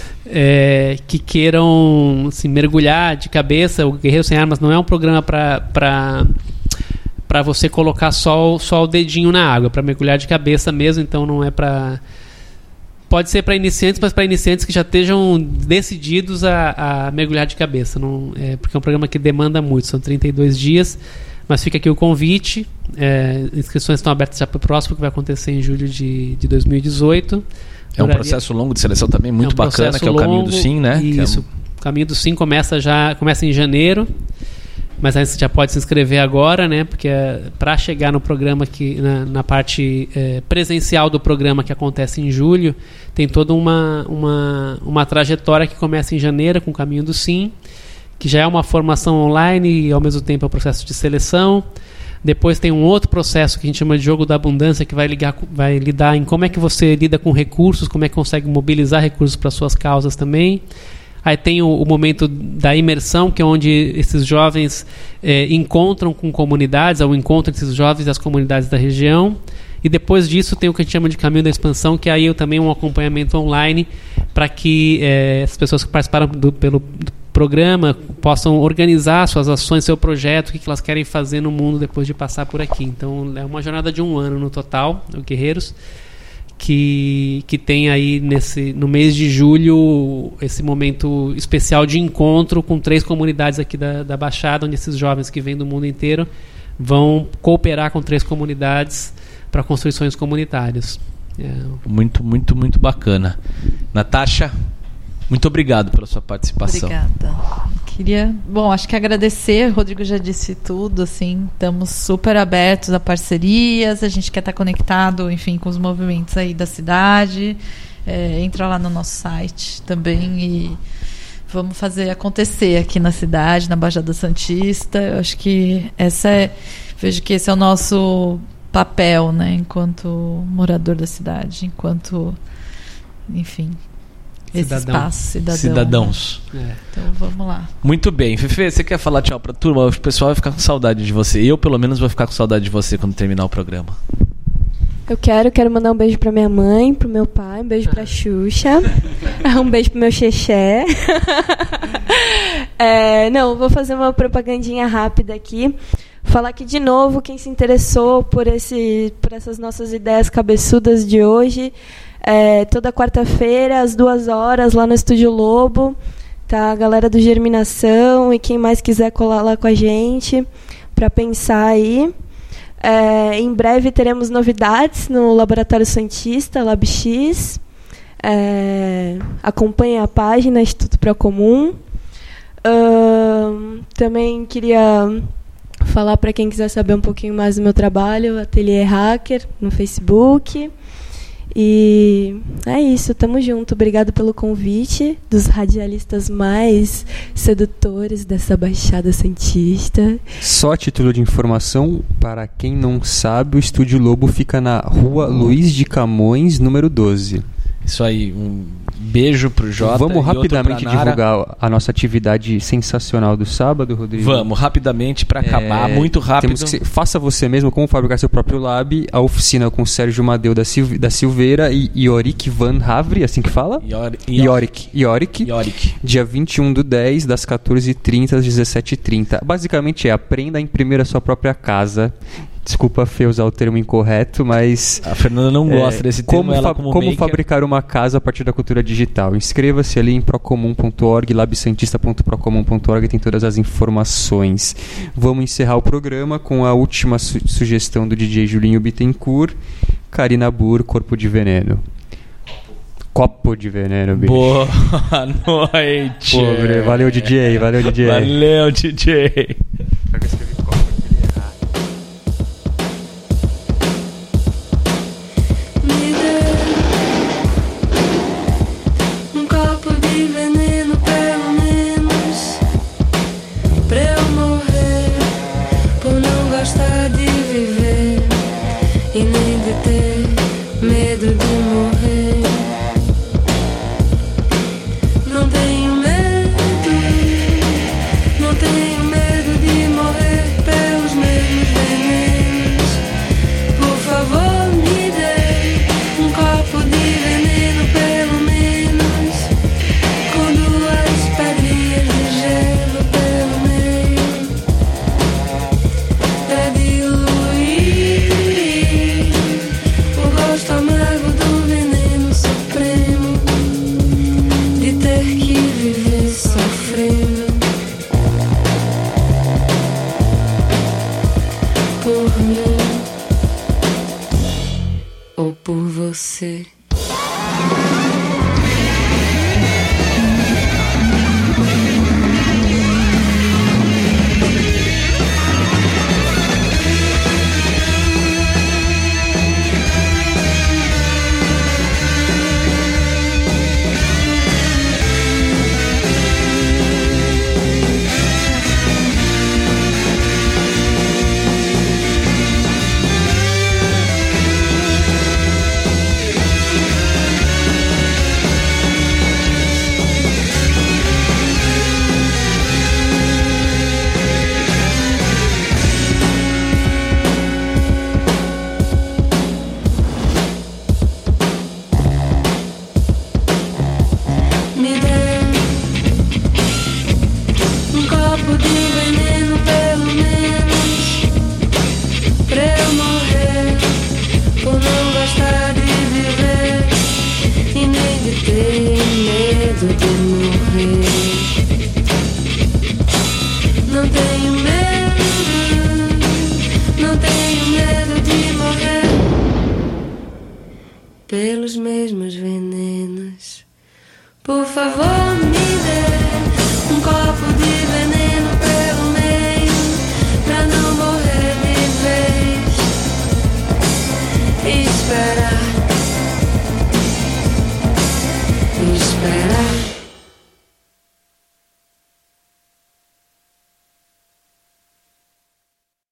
Que queiram assim, mergulhar de cabeça. O Guerreiro Sem Armas não é um programa para você colocar só o dedinho na água, para mergulhar de cabeça mesmo. Então não é para... Pode ser para iniciantes, mas para iniciantes que já estejam decididos a mergulhar de cabeça. Não, porque é um programa que demanda muito, são 32 dias. Mas fica aqui o convite. Inscrições estão abertas já para o próximo, que vai acontecer em julho de 2018. É um processo longo de seleção também, muito bacana, que é o Caminho do Sim, né? Isso. O Caminho do Sim começa em janeiro, mas aí você já pode se inscrever agora, né? Porque para chegar no programa, na parte presencial do programa, que acontece em julho, tem toda uma trajetória que começa em janeiro com o Caminho do Sim, que já é uma formação online e ao mesmo tempo é um processo de seleção. Depois tem um outro processo que a gente chama de Jogo da Abundância, que vai lidar em como é que você lida com recursos, como é que consegue mobilizar recursos para suas causas também. Aí tem o momento da imersão, que é onde esses jovens encontram com comunidades, o encontro entre esses jovens e as comunidades da região. E depois disso tem o que a gente chama de Caminho da Expansão, que aí também é um acompanhamento online para que as pessoas que participaram pelo programa possam organizar suas ações, seu projeto, o que elas querem fazer no mundo depois de passar por aqui. Então é uma jornada de 1 ano no total, o Guerreiros, que tem aí no mês de julho esse momento especial de encontro com 3 comunidades aqui da Baixada, onde esses jovens que vêm do mundo inteiro vão cooperar com 3 comunidades para construir sonhos comunitários. Muito, muito, muito bacana. Natasha, muito obrigado pela sua participação. Obrigada. Acho que agradecer, o Rodrigo já disse tudo, assim, estamos super abertos a parcerias, a gente quer estar conectado, enfim, com os movimentos aí da cidade, entra lá no nosso site também e vamos fazer acontecer aqui na cidade, na Baixada Santista. Eu acho que vejo que esse é o nosso papel, né, enquanto morador da cidade, enquanto, enfim, esse espaço, cidadãos. Né? Então vamos lá. Muito bem. Fefe, você quer falar tchau pra turma? O pessoal vai ficar com saudade de você. Eu, pelo menos, vou ficar com saudade de você quando terminar o programa. Eu quero mandar um beijo pra minha mãe, pro meu pai, um beijo pra Xuxa, um beijo pro meu xexé. Vou fazer uma propagandinha rápida aqui. Falar aqui de novo, quem se interessou por essas nossas ideias cabeçudas de hoje, toda quarta-feira, às 2h, lá no Estúdio Lobo, tá a galera do Germinação e quem mais quiser colar lá com a gente para pensar aí. Em breve teremos novidades no Laboratório Santista, LabX. Acompanhe a página Instituto Procomum. Também queria falar para quem quiser saber um pouquinho mais do meu trabalho, Ateliê Hacker no Facebook. E é isso, tamo junto. Obrigado pelo convite, dos radialistas mais sedutores dessa Baixada Santista. Só a título de informação, para quem não sabe, o Estúdio Lobo fica na Rua Luiz de Camões, número 12. Isso aí, um beijo pro Jota. Vamos rapidamente divulgar a nossa atividade sensacional do sábado, Rodrigo? Vamos, rapidamente, para acabar, muito rápido. Faça você mesmo como fabricar seu próprio lab, a oficina com Sérgio Madeu da Silveira e Yorick Van Havre, assim que fala? Yorick. Dia 21/10, das 14h30 às 17h30. Basicamente aprenda a imprimir a sua própria casa. Desculpa, Fê, usar o termo incorreto, mas... A Fernanda não gosta desse termo, como fabricar uma casa a partir da cultura digital. Inscreva-se ali em procomum.org, labsantista.procomum.org, tem todas as informações. Vamos encerrar o programa com a última sugestão do DJ Julinho Bittencourt, Karina Burr, Corpo de Veneno. Copo de veneno, bicho. Boa noite. Pobre. Valeu, DJ. Valeu, DJ. Me dê um copo de veneno gosta de viver e nem de ter medo de morrer. Não tenho medo, não tenho medo de morrer pelos mesmos venenos. Por favor, me dê um copo de veneno, pelo menos, com 2 pedrinhas de gelo pelo meio, pra diluir o gosto amargo do veneno supremo, de ter que viver sofrendo por mim ou por você. Me dê um copo de veneno, pelo menos, pra eu morrer, por não gostar de viver e nem de ter medo de morrer. Não tenho medo, não tenho medo de morrer pelos mesmos venenos. Por favor, me dê